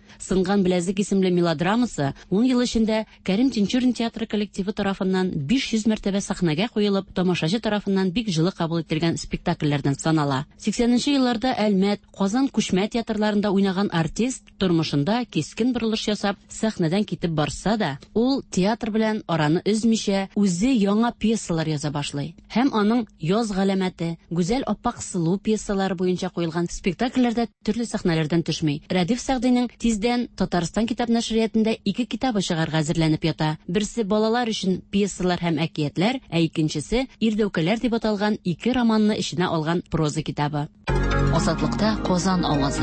Сынган беләзек исемле мелодрамасы 10 ел эчендә Кәрим Тинчурин театры коллективы тарафыннан 500 мәртәбә сахнәгә куелып, тамашачы тарафыннан бик җылы кабул ителгән спектакльләрдән санала. 80нче елларда Әлмәт, Казан күчмә театрларында уйнаган артист тормышында кискен борылыш ясап, сәхнәдән китеп барса да, ул театр белән араны өзмичә, үзе яңа пьесалар яза башлый. Һәм аның Яз галәмәте, Гүзәл аппак сылу пьесалары буенча куелган спектакльләрдә төрле сәхнәләрдән төшми. Рәдиф Сәгъдинең тиздән Татарстан китап нәшриятында 2 китабы чыгарга әзерләнеп ята. Берсе балалар өчен пьесалар һәм әкиятләр, ә икенчесе Ирдәүкәләр дип аталган 2 романны эченә алган проза китабы. Азатлыкта Казан авазы.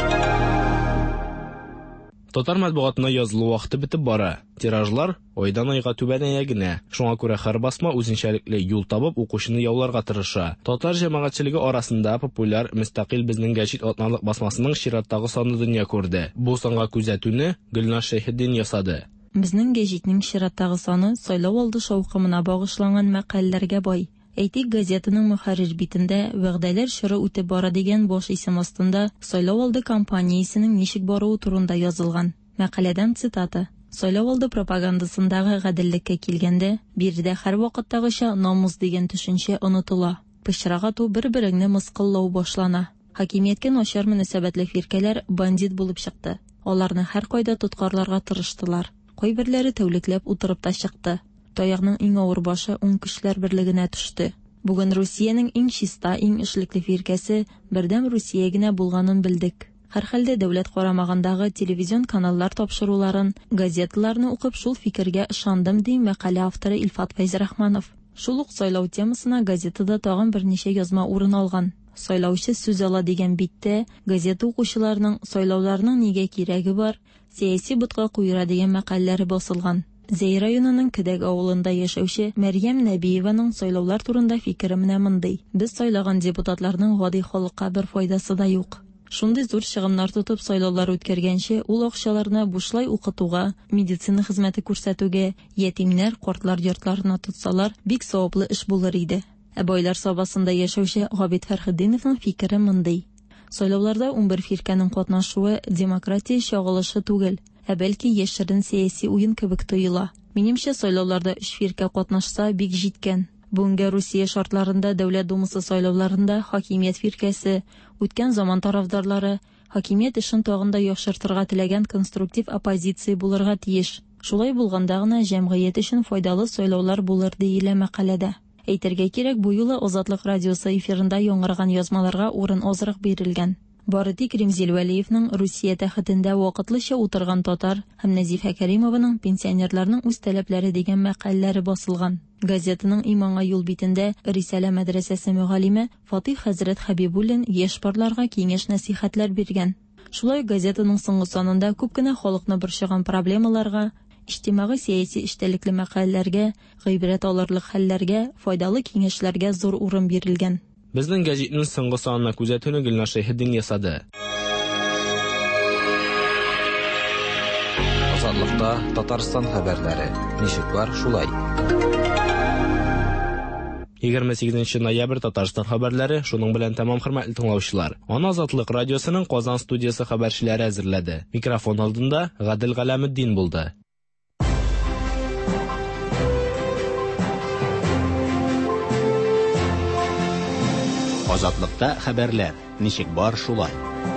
Татар матбугатына язылу вакыты бетеп бара. Тиражлар айдан айга түбәнәя генә. Шуңа күрә һәр басма үзенчәлекле юл табып укучыны яуларга тырыша. Татар җәмәгатьчелеге арасында популяр Мөстәкыйль безнең гәҗит атналык басмасының чираттагы саны дөнья күрде. Бу санга күзәтүне Гөлнар Шәйхетдин ясады. Безнең гәҗитнең чираттагы саны сайлау алды шаукымына багышланган мәкаләләргә бай. Әйтик, газетаның мөхәррир битендә вәгъдәләр чоры үтеп бара дигән баш исем астында сайлау алды кампаниясенең ничек баруы турында язылган. Мәкаләдән цитата. Сайлау алды пропагандасындагы гаделлеккә килгәндә, биредә һәр вакыттагыча намус дигән төшенчә онытыла. Пычрагату бер-береңне мыскыллау башлана. Хакимияткә начар мөнәсәбәтле фиркәләр бандит булып чыкты. Аларны һәр кайда тоткарларга тырыштылар. Кайберләре тәүлекләп утырып та чыкты. Таягның иң авыр башы 10 кешеләр берлегенә төште. Бүген Русиянең иң чиста, иң эшлекле фиркәсе бердәм Русия генә булганын белдек. Һәр хәлдә дәүләт карамагындагы телевизион каналлар тапшыруларын, газеталарны укып шул фикергә ышандым, ди мәкалә авторы Илфат Фәйзрахманов. Шул ук сайлау темасына газетада тагын берничә язма урын алган. Сайлаучы сүз ала дигән биттә газета укучыларының сайлауларның нигә кирәге бар, сәяси ботка куера дигән мәкаләләре басылган. Зәй районының Кедәк авылында яшәүче Мәрьям Нәбиеваның сайлаулар турында фикере менә мондый. Без сайлаган депутатларның гади халыкка бер файдасы да юк. Шундый зур чыгымнар тотып сайлаулар үткәргәнче, ул акчаларны бушлай укытуга, медицина хезмәте күрсәтүгә, ятимнәр, картлар йортларына тотсалар, бик саваплы эш булыр иде. Ә байлар сабасында яшәүче Габит Фәрхетдиновның фикере мондый. Сайлауларда 11 фиркәнең катнашуы демократия чагылышы түгел, ә бәлки яшерен сәяси уен кебек тоела. Минемчә, сайлауларда 3 фиркә катнашса бик җиткән. Бүгенге Русия шартларында дәүләт думасы сайлауларында хакимият фиркәсе, үткән заман тарафдарлары, хакимият эшен тагын да яхшыртырга теләгән конструктив оппозиция булырга тиеш. Шулай булганда гына җәмгыять өчен файдалы сайлаулар булыр диелә мәкаләдә. Әйтергә кирәк, бу юлы Азатлык радиосы эфирында яңгыраган язмаларга урын азрак бирелгән. Бары тик Римзил Вәлиевның Русия тәхетендә вакытлыча утырган татар һәм Нәзифә Кәримованың пенсионерларның үз таләпләре дигән мәкаләләре басылган. Газетаның иманга юл битендә Рисалә мәдрәсәсе мөгаллиме Фатих хәзрәт Хәбибуллин яшь парларга киңәш-нәсихәтләр биргән. Шулай газетаның соңгы санында күп кенә халыкны борчыган проблемаларга, иҗтимагый сәяси эштәлекле мәкаләләргә, гыйбрәт алырлык хәлләргә, файдалы киңәшләргә зур урын бирелгән. Безнең гәҗитнең соңгы санына күзәтүне Гөлнар Шәйхетдин ясады. Азатлыкта Татарстан хәбәрләре. Ничек бар, шулай. 28 ноябрь Татарстан хәбәрләре. Шуның белән тәмам, хөрмәтле тыңлаучылар. Аны Азатлык радиосының Казан студиясы хәбәрчеләре әзерләде. Микрофон алдында Гадел Галәметдин булды. Азатлыкта хәбәрләр. Ничек бар, шулай.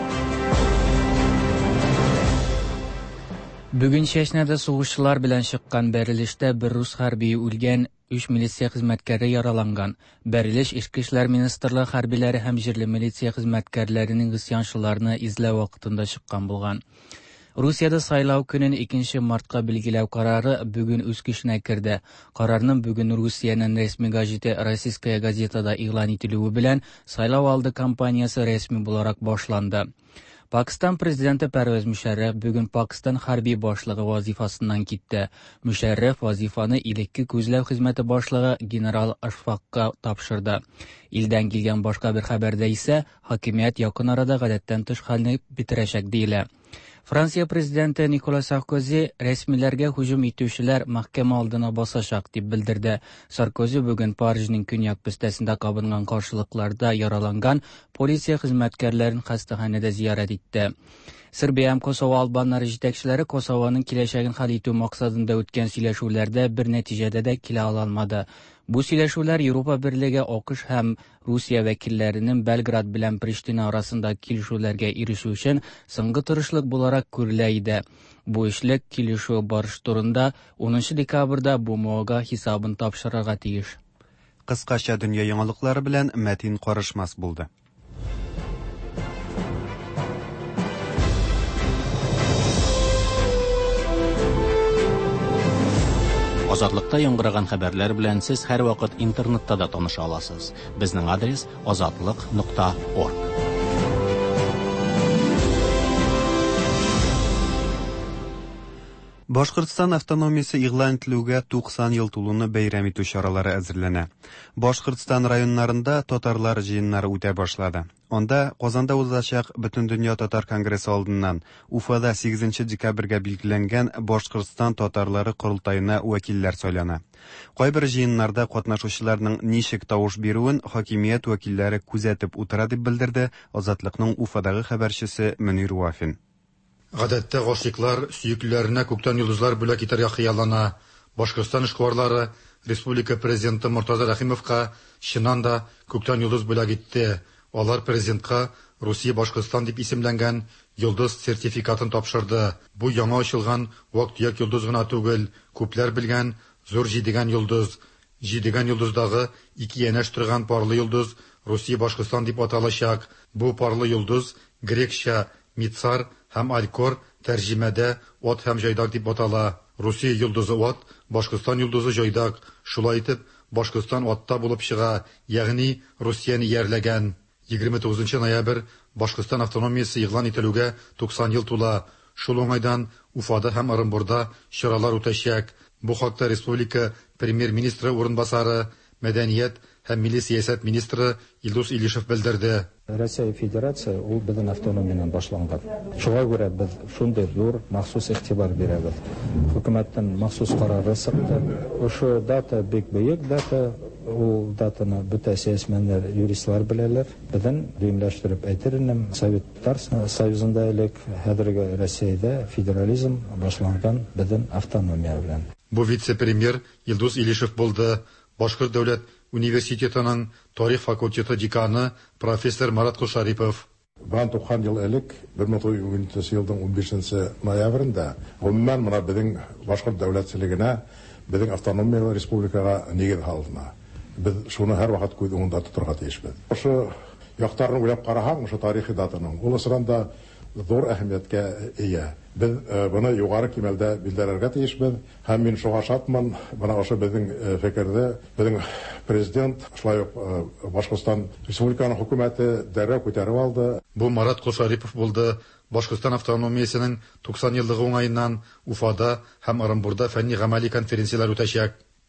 Бүген Чечняда сугышчылар белән чыккан бәрелештә бер рус хәрби үлгән, 3 милиция хезмәткәре яраланган. Бәрелеш Ичке эшләр министрлыгы хәрбиләре һәм җирле милиция хезмәткәрләренең исьянчыларны изләү вакытында чыккан булган. Русиядә сайлау көнен 2 мартка билгеләү карары бүген үз көченә керде. Карарның бүген Русиянең рәсми газеты Российская газетада игълан ителүе белән сайлау алды кампаниясе рәсми буларак башланды. Пакистан президенты Пәрвез Мушарраф бүген Пакистан хәрби башлыгы вазифасыннан китте. Мушарраф вазифаны илекке күзләү хезмәте башлыгы генерал Ашфакка тапшырды. Илдән килгән башка бер хәбәрдә исә хакимият якын арада гадәттән тыш хәлне битерәчәк диелә. Франция президенты Никола Саркози рәсмиләргә һөҗүм итүчеләр мәхкәмә алдына басачак дип белдерде. Саркози бүген Парижның көньяк бистәсендә кабынган каршылыкларда яраланган полиция хезмәткәрләрен хастаханәдә зиярат итте. Сербия һәм Косово албаннары җитәкчеләре Косовоның киләчәген хәл итү максатында үткән сөйләшүләрдә бер нәтиҗәдә дә килә алмады. Бу сөйләшүләр Европа Берлеге, АКШ һәм Русия вәкилләренең Белград белән Приштина арасында килешүләргә ирешү өчен соңгы тырышлык буларак күрелә иде. Бу эшлек килешү барыш турында 10 декабрьдә БМОга хисабын тапшырырга тиеш. Кыскача дөнья яңалыклары белән Мәтин Карышмас булды. Азатлыкта яңгыраган хәбәрләр белән сез һәр вакыт интернетта да таныша аласыз. Безнең адрес azatlyk.org. Башкортстан автономиясе игълан ителүгә 90 ел тулуны бәйрәм итү чаралары әзерләнә. Башкортстан районнарында татарлар җыеннары үтә башлады. Онда Казанда узачак Бөтен дөнья татар конгрессы алдыннан Уфада 8 декабрьгә билгеләнгән Башкортстан татарлары курултаена вәкилләр сайлана. Кайбер җыеннарда катнашучыларның ничек тавыш бирүен хакимият вәкилләре күзәтеп утыра дип белдерде Азатлыкның Уфадагы хәбәрчесе Мөнир Вафин. Гадәттә гашыйклар сөекләренә күктән йолдызлар бүләк итәргә хыяллана. Башкортстан эшкуарлары республика президенты Муртаза Рахимовка чыннан да күктән йолдыз бүләк итте. Алар президентка Русия Башкортстан дип исемләнгән йолдыз сертификатын тапшырды. Бу яңа ачылган вак-төяк йолдыз гына түгел, күпләр белгән зур җидегән йолдыз. Җидегән йолдыздагы ике янәш торган парлы йолдыз Русия Башкортстан дип аталачак. Бу парлы йолдыз грекча Мицар һәм Алькор тәрҗемәдә от һәм җайдак дип атала. Русия йолдызы от, Башкортстан йолдызы җайдак. Шулай итеп, Башкортстан атта булып чыга, ягъни Русияны ярләгән. 29 ноябрь Башкортстан автономиясе игълан ителүгә 90 ел тула. Шул уңайдан Уфада һәм Орынбурда чаралар үтәчәк. Бу хакта республика премьер-министры урынбасары, мәдәният һәм милли сиясәт министры Илдус Илишев белдерде. Россия Федерация ул безнең автономиянән башланган. Шуңа күрә без шундый зур махсус игътибар бирәбез. Хөкүмәттән махсус карары чыкты. Ошо дата бик бөек дата. Ул датаны бөтә сәясәтмәннәр, юристлар беләләр. Безнең димләштереп әйтернем, Советтар Союзында элек, хәзерге Россиядә федерализм башланган безнең автономия белән. Бу вице-премьер Илдус Илишев булды. Башкорт дәүләт университетының тарих факультеты деканы профессор Марат Кушарипов. Бан 90 ел элек 1913 елның 15 ноябрендә гомумән менә безнең башкорт дәүләтчелегенә, безнең автономия республикага нигез халына. Без шуны һәр вакыт күз уңында тотырга тиешбез. Ошо яктарны уйлап карасаң, ошо тарихи датаның ул сыранда зур әһәмияткә ия. Без буны югары кимәлдә билдерергә тиешбез. Һәм мин шуга шатман, менә ошо безнең фикердә безнең президент шулай ук Башкортстан Республиканың хөкүмәте дәррәү күтәреп алды. Бу Марат Кушарипов булды. Башкортстан автономиясенең 90 еллыгы уңаеннан Уфада һәм Орынбурда фәнни-гамәли конференциялар үтәчәк.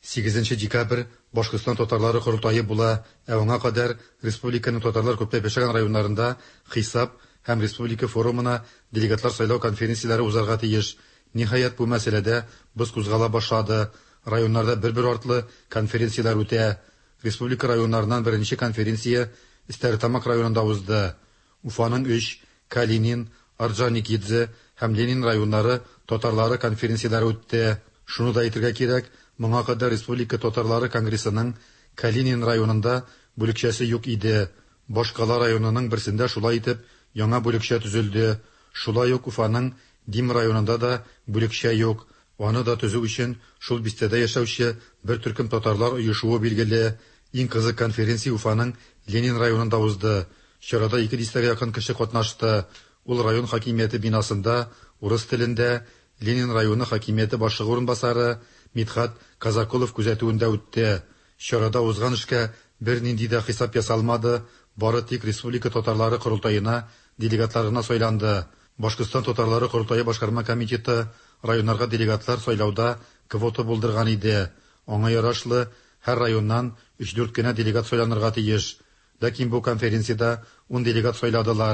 8 декабрь Башкортстан татарлары курултайы була. Аңа кадәр республиканың татарлар күпләп яшәгән районнарында хисап һәм республика форумына делегатлар сайлау конференциялары узарга тиеш. Ниһаять бу мәсьәләдә без кузгала башлады. Районнарда бер артлы конференциялар үтә. Республика районнарыннан беренче конференция Стәрлетамак районында узды. Уфаның 3, Калинин, Орджоникидзе һәм Ленин районнары татарлары конференциялары үтте. Шуны да әйтергә кирәк, моңа кадәр республика татарлары конгрессының Калинин районында бүлекчәсе юк иде. Башкала районының берсендә шулай итеп яңа бүлекчә төзелде. Шулай ук Уфаның Дим районында да бүлекчә юк. Аны да төзү өчен шул бистәдә яшәүче бер төркем татарлар оешуы билгеле. Иң кызык конференция Уфаның Ленин районында узды. Чарада 200-гә якын кеше катнашты. Ул район хакимияте бинасында урыс телендә Ленин районы хакимияте башлыгы урынбасары Митхат Казакулов күзәтүендә үтте. Чарада узган эшкә бернинди дә хисап ясалмады. Бары тик республика татарлары курултаена делегатларына сайланды. Башкортстан татарлары курултайы башкарма комитеты районнарга делегатлар сайлауда квота булдырган иде. Аңа ярашлы һәр районнан 3-4 кенә делегат сайланырга тиеш. Ләкин бу конференциядә 10 делегат сайладылар.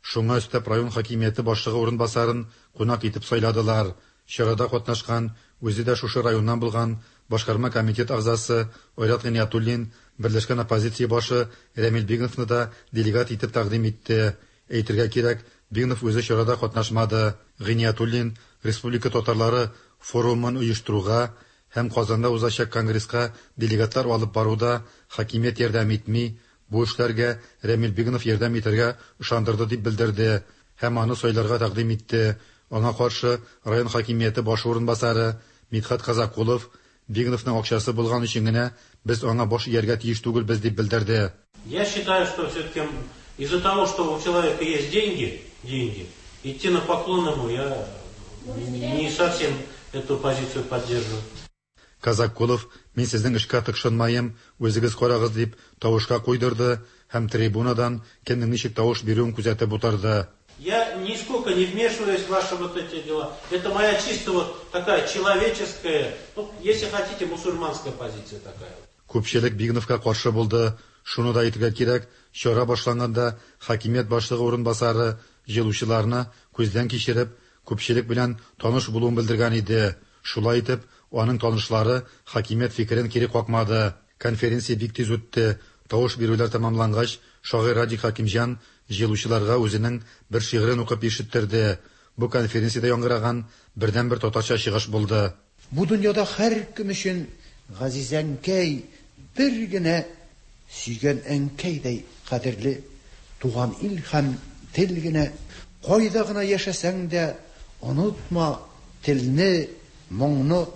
Шуңа өстәп район хакимияте башлыгы урынбасарын кунак итеп сайладылар. Чарада катнашкан, үзе дә шушы районнан булган башкарма комитет агзасы Ойрат Гыниятуллин Берләшкән оппозиция башы Рамил Бигновны да делегат итеп тәкъдим итте. Әйтергә кирәк, Бигнов үзе чарада катнашмады. Гыниятуллин республика татарлары форумын оештыруга һәм Казанда узачак конгресска делегатлар алып баруда хакимият ярдәм итми, бу эшләргә Рамил Бигнов ярдәм итәргә ышандырды дип белдерде һәм аны сайларга тәкъдим итте. Аңа каршы район хакимияте баш урынбасары Мидхат Казакулов Бигновның акчасы булган өчен генә без аңа баш ияргә тиеш түгелбез дип белдерде. Я считаю, что все-таки из-за того, что у человека есть деньги, идти на поклон ему я не совсем эту позицию поддерживаю. Казакулов, мин сезнең эшкә тыкшынмаем, үзегез карагыз дип тавышка куйдырды һәм трибунадан кемнең ничек тавыш бирүен күзәтеп утырды. Я нисколько не вмешиваюсь в ваши вот эти дела. Это моя чисто вот такая человеческая, ну, если хотите, мусульманская позиция такая. Күпчелек Бигновка каршы булды. Шуны да әйтергә кирәк, чара башланганда хакимият башлыгы урынбасары җыелучыларны күздән кичереп, күпчелек белән таныш булуын белдергән иде. Шулай итеп, аның танышлары хакимият фикерен кире какмады. Конференция бик тиз үтте. Тавыш бирүләр тәмамлангач, шагыйрь Радик Хакимҗан җыелучыларга үзенең бер шигырен укып ишеттерде. Бу конференциядә яңгыраган бердән-бер татарча чыгыш булды. Бу дөньяда һәркем өчен газизәнкәй бер генә сөйгән әнкәйдәй кадерле туган ил һәм тел генә. Кайда гына яшәсәң дә онытма телне, моңны,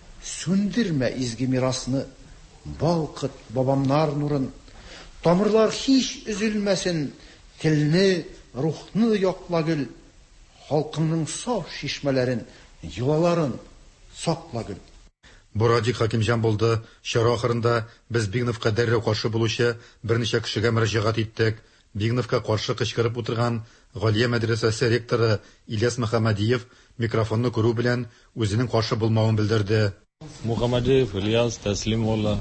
сүндермә изге мирасны, балкыт бабамнар нурын. Тамырлар һич üzülмәсен, телне, рухны якла гөл. Халкыңның саф шишмәләрен, йолаларын сакла гөл. Бу Радик Хакимҗан булды. Чара ахырында без Бигновка дәррәү каршы булучы берничә кешегә мөрәҗәгать иттек. Бигновка каршы кычкырып утырган Галия мәдрәсәсе ректоры Ильяс Мөхәммәдиев микрофонны күрү белән үзенең каршы булмавын белдерде. Мөхәммәдиев Ильяс Тәслим улы,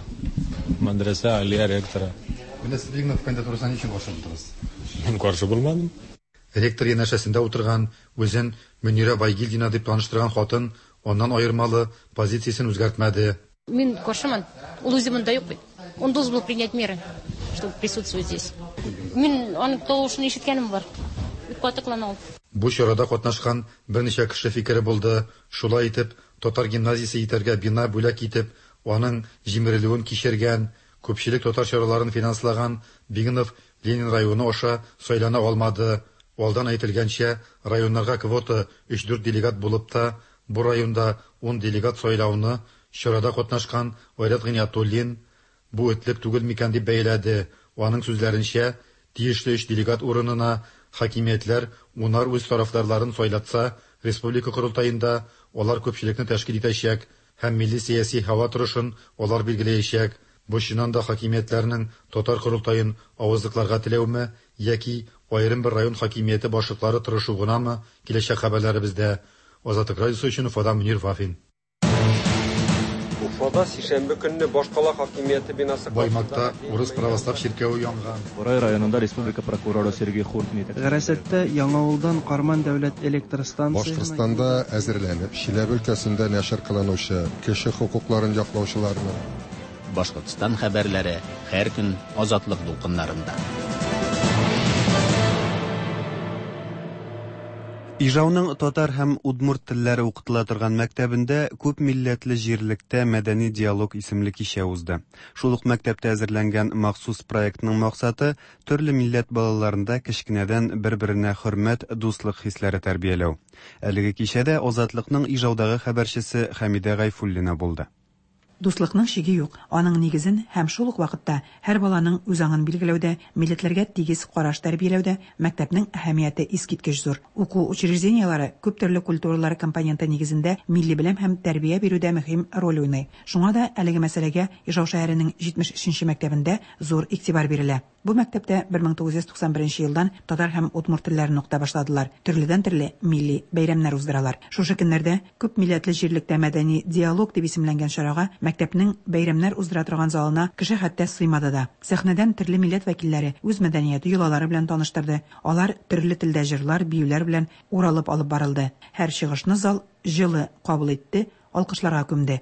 мәдрәсә Алия ректоры. Без Бигнов кандидатурасына ничек каршы булдыгыз? Мин каршы булмадым. Ректор янәшәсендә утырган үзен Мөнирә Байгилдина дип таныштырган хатын ondan ayırmalı позициясын үзгәртмәде. Мин каршымын. Ул үзе монда юк бит. Он должен был принять меры, чтобы присутствовать здесь. Мин аның тавышын ишеткәнем бар. Бик катыклана ул. Бу чарада катнашкан берничә кеше фикере булды. Шулай итеп, татар гимназиясе итәргә бина бүләк итеп, аның җимерелүен кичергән, күпчелек татар чараларын финанслаган Бигнов Ленин районы аша сайлана алмады. Алдан әйтелгәнчә, районнарга квота 3-4 делегат булып та, бу районда 10 делегат сайлауны чарада катнашкан Ойрат Гыниятуллин бу этлек түгел микән дип бәяләде. Аның сүзләренчә, тиешле 3 делегат урынына хакимиятләр унар үз тарафдарларын сайлатса, республика курултаенда алар күпчелекне тәшкил итәчәк һәм милли сияси һава торышын алар билгеләячәк. Бу чыннан да хакимиятләрнең татар курултаен авызлыкларга теләүме яки аерым бер район хакимияте башлыклары тырышу гынамы киләчәк хәбәрләре бездә. Азаттык радиосы өчен Уфадан Мөнир Вафин. Уфада сишәмбе көнне башкала хакимияте бинасы Баймакта урыс православ ширкәве янган. Борай районында республика прокуроры Сергей Хуртин итә. Гәрәсәттә Яңавылдан Карман дәүләт электр станциясына Башкортстанда әзерләнеп, Чиләбе өлкәсендә нәшер кылынучы кеше хукукларын яклаучыларны. Башкортстан хәбәрләре һәр көн азатлык дулкыннарында. Ижауның татар һәм удмурт телләре укытыла торган мәктәбендә күп милләтле җирлектә мәдәни диалог исемле кичә узды. Шул ук мәктәптә әзерләнгән махсус проектның максаты төрле милләт балаларында кечкенәдән бер-беренә хөрмәт, дуслык хисләре тәрбияләү. Әлеге кичәдә Азатлыкның Ижаудагы хәбәрчесе Хәмидә Гайфуллина булды. Дуслыкның шиге юк. Аның нигезен һәм шул ук вакытта һәр баланың үз аңын билгеләүдә, милләтләргә тигез караш тәрбияләүдә мәктәпнең әһәмияте искиткеч зур. Уку учреждениялары күп төрле культуралар компоненты нигезендә милли белем һәм тәрбия бирүдә мөһим роль уйный. Шуңа да әлеге мәсьәләгә Ижау шәһәренең 73-нче мәктәбендә зур игътибар бирелә. Бу мәктәптә 1991 елдан татар һәм удмурт телләрен укыта башладылар. Төрледән-төрле милли бәйрәмнәр уздыралар. Шушы көннәрдә күп милләтле җирлектә мәдәни диалог дип исемләнгән чарага мәктәпнең бәйрәмнәр уздыра торган залына кеше хәтта сыймады да. Сәхнәдән төрле милләт вәкилләре үз мәдәнияте йолалары белән таныштырды. Алар төрле телдә җырлар, биюләр белән уралып алып барылды. Һәр чыгышны зал җылы кабул итте, алкышларга күмде.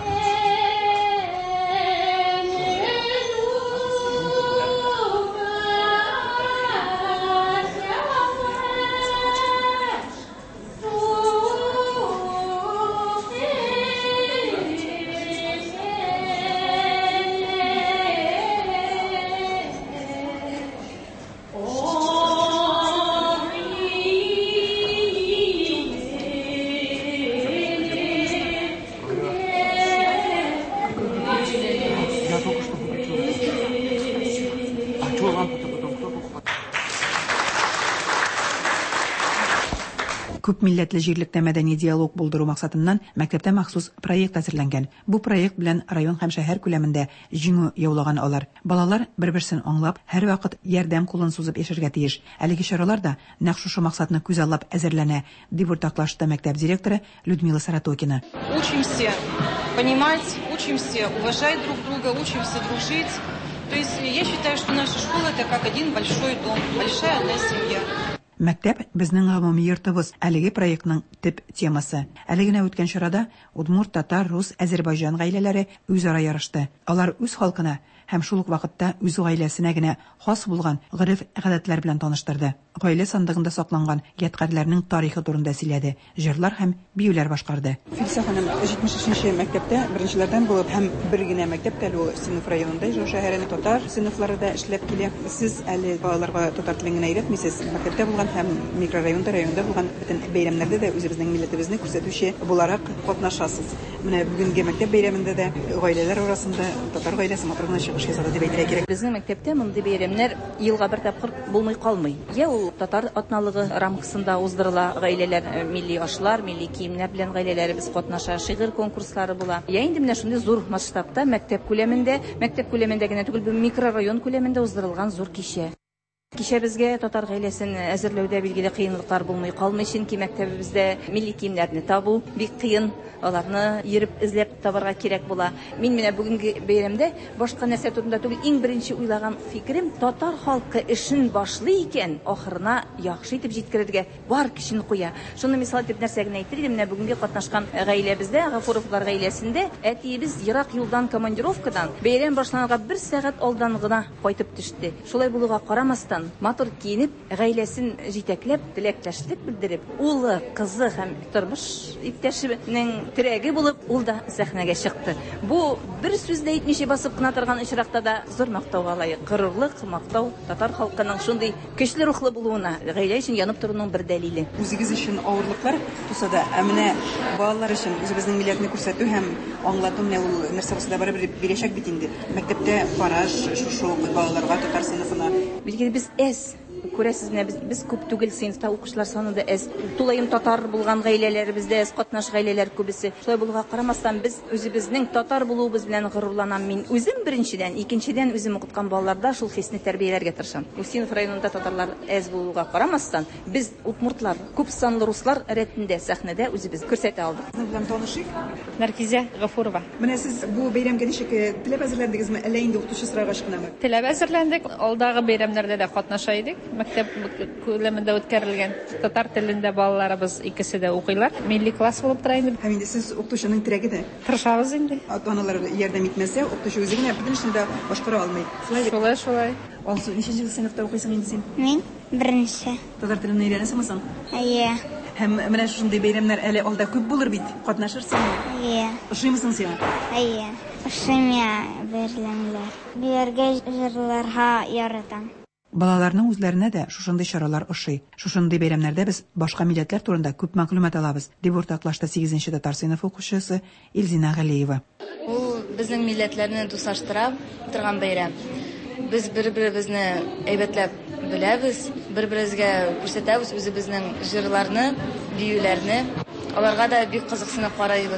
Күп милләтле җирлектә мәдәни диалог булдыру максатыннан мәктәптә махсус проект әзерләнгән. Бу проект белән район һәм шәһәр күләмендә җиңү яулаган алар. Балалар бер-берсен аңлап, һәр вакыт ярдәм кулын сузып яшәргә тиеш. Әлеге чаралар да нәкъ шушы максатны күзаллап әзерләнә, дип уртаклашты мәктәп директоры Людмила Саратокина. Учимся понимать, учимся уважать друг друга, учимся дружить. То есть я считаю, что наша школа это как один большой дом, большая одна семья. Мәктәп безнең гомуми йортыбыз, әлеге проектның төп темасы. Әлегенә үткән чарада удмурт, татар, рус, Азәрбайҗан гаиләләре үзара ярышты. Алар үз халкына һәм шул ук вакытта үз гаиләсенә генә хас булган гореф-гадәтләр белән таныштырды. Гаилә сандыгында сакланган ядкарларның тарихы турында сөйләде, җырлар һәм биюләр башкарды. Филса ханым 73-нче мәктәптә беренчеләрдән булып һәм бер генә мәктәптә ул Сыйныф районында Ижау шәһәренең татар сыйныфларында эшләп килә. Сез әле балаларга татар телен генә өйрәтмисез. Мәктәптә булган һәм микрорайонда, районда булган бөтен бәйрәмнәрдә дә үзебезнең милләтебезне күрсәтүче буларак катнашасыз. Менә бүгенге мәктәп бәйрәмендә дә гаиләләр арасында татар гаиләсе матур гына чыгыш ясады дип әйтергә кирәк. Безнең мәктәптә мондый бәйрәмнәр елга бер тапкыр булмый калмый. Я ул татар атналыгы рамкасында уздырыла, гаиләләр милли ашлар, милли киемнәр белән гаиләләребез катнаша, шигырь конкурслары була. Я инде менә шундый зур масштабта мәктәп күләмендә генә түгел, бу микрорайон күләмендә уздырылган зур кичә. Кичә безгә татар гаиләсен әзерләүдә билгеле кыенлыклар булмый калмый, чөнки мәктәбебездә милли киемнәрне табу бик кыен, аларны йөреп эзләп табарга кирәк була. Мин менә бүгенге бәйрәмдә башка нәрсә турында түгел, иң беренче уйлаган фикерем татар халкы эшен башлый икән, ахырына яхшы итеп җиткерергә бар көчен куя. Шуны мисал итеп нәрсә генә әйтер идем, менә бүгенге катнашкан гаиләбездә, Гафуровлар гаиләсендә, әтиебез ерак юлдан командировкадан бәйрәм башланырга 1 сәгать алдан гына кайтып төште. Шулай булуга карамастан матур киенеп, гаиләсен җитәкләп, теләктәшлек белдереп, улы, кызы һәм тормыш иптәшенең терәге булып, ул да сәхнәгә чыкты. Бу бер сүз дә әйтмичә басып кына торган очракта да зур мактауга лаек. Горурлык, мактау татар халкының шундый көчле рухлы булуына, гаилә өчен янып торуның бер дәлиле. Үзегез өчен авырлыклар туса да, менә балалар өчен үзебезнең милләтне күрсәтү һәм аңлату менә ул нәрсә булса да барыбер бирәчәк бит инде. Мәктәптә бараш шушы балаларга татар сыйныфына. Билгеле без күрәсез, без күп түгел, сыйныфта укучылар саны да әз. Тулаем татар булган гаиләләребездә әз катнаш гаиләләр күбесе. Шулай булуга карамастан без үзебезнең татар булуыбыз белән горурланам мин. Үзем беренчедән, икенчедән үзем укыткан балаларда шул хисне тәрбияләргә тырышам. Сыйныф районында татарлар әз булуга карамастан, без удмуртлар, күп санлы руслар рәтендә сәхнәдә үзебез күрсәтә алдык. Сезнең белән танышыйк. Нәркизә Гафурова. Менә сез бу бәйрәмгә ничек теләп әзерләндегезме, әллә инде укытучы сырагач кынамы? Теләп әзерләндек. Алдагы бәйрәмнәрдә дә катнаша идек. Мәктәп күләмендә үткәрелгән татар телендә балаларыбыз икесе дә укыйлар. Милли класс булып тора инде. Һәм инде сез укытучының терәге дә. Тырышабыз инде. Ата-аналар ярдәм итмәсә, укытучы үзе генә бөтен эшне дә башкара алмый. Шулай. Алсу, ничәнче сыйныфта укыйсың инде син? Мин беренче. Татар телен өйрәнәсеңме соң? Әйе. Һәм менә шундый бәйрәмнәр әле алда күп булыр бит. Катнашырсыңмы? Әйе. Ошыймысың сиңа? Әйе. Ошыймы бәйрәмнәр. Бергә җырларга яратам. Балаларның үзләренә дә шушындый чаралар ошый. Шушындый бәйрәмнәрдә без башка милләтләр турында күп мәгълүмат алабыз, дип уртаклашты 8нче татар сыйныфы укучысы Илзина Галиева. Ул безнең милләтләрне дуслаштыра торган бәйрәм. Без бер-беребезне әйбәтләп беләбез, бер-беребезгә күрсәтәбез үзебезнең җырларны, биюләрне. Аларга да бик кызыксынып карыйбыз.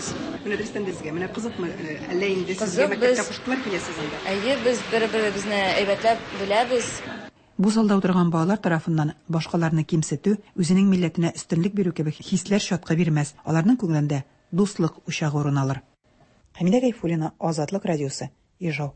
Менә дөрестән дизгә, менә кызыкмы, әллә инде сезгә Кызык, мәктәптә без- куштылар киләсез анда? Әйе, без бер-беребезне әйбәтләп беләбез. Бу залда утырган балалар тарафыннан башкаларны кимсетү, үзенең милләтенә өстенлек бирү кебек хисләр шатка бирмәс. Аларның күңелендә дуслык учагы урын алыр. Хәмидә Гайфуллина, Азатлык радиосы, Ижау.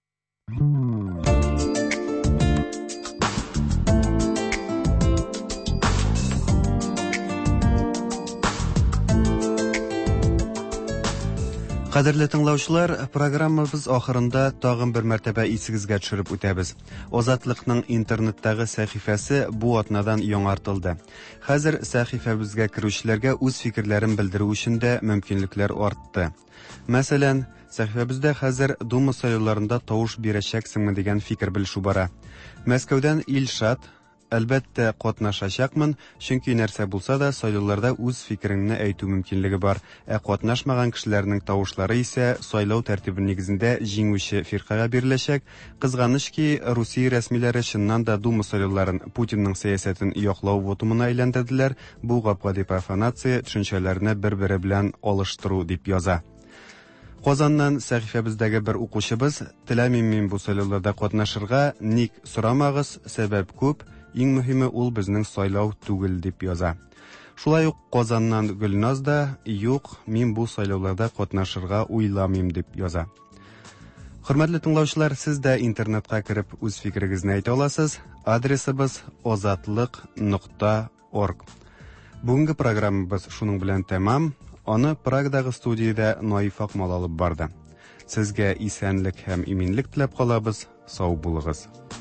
Кадерле тыңлаучылар, программабыз ахырында тагын бер мәртәбә исегезгә төшереп үтәбез. Азатлыкның интернеттагы сәхифәсе бу атнадан яңартылды. Хәзер сәхифәбезгә керүчеләргә үз фикерләрен белдерү өчен дә мөмкинлекләр артты. Мәсәлән, сәхифәбездә хәзер Дума сайлауларында тавыш бирәчәксеңме дигән фикер белешү бара. Мәскәүдән Илшат: Әлбәттә катнашачакмын, чөнки нәрсә булса да сайлауларда үз фикереңне әйтү мөмкинлеге бар. Катнашмаган кешеләрнең тавышлары исә сайлау тәртибе нигезендә җиңүче фиркага биреләчәк. Кызганыч ки, Русия рәсмиләре чыннан да Дума сайлауларын Путинның сәясәтен яклау вотумына әйләндерделәр. Бу гапкади профанация төшенчәләрне бер-бире белән алыштыру дип яза. Казаннан сәхифәбездәге бер укучыбыз: "Теләмим мин бу сайлауларда катнашырга, ник сорамагыз, сәбәп күп. Иң мөһиме ул безнең сайлау түгел", дип яза. Шулай ук Казаннан Гөлназ да: "Юк, мин бу сайлауларда катнашырга уйламыйм", дип яза. Хөрмәтле тыңлаучылар, сез дә интернетка кереп үз фикерегезне әйтә аласыз. Адресыбыз ozatlik.org. Бүгенге программабыз шуның белән тәмам. Аны Прагдагы студиядә Наиф Акмал алып барды. Сезгә исәнлек һәм иминлек теләп калабыз. Сау булыгыз.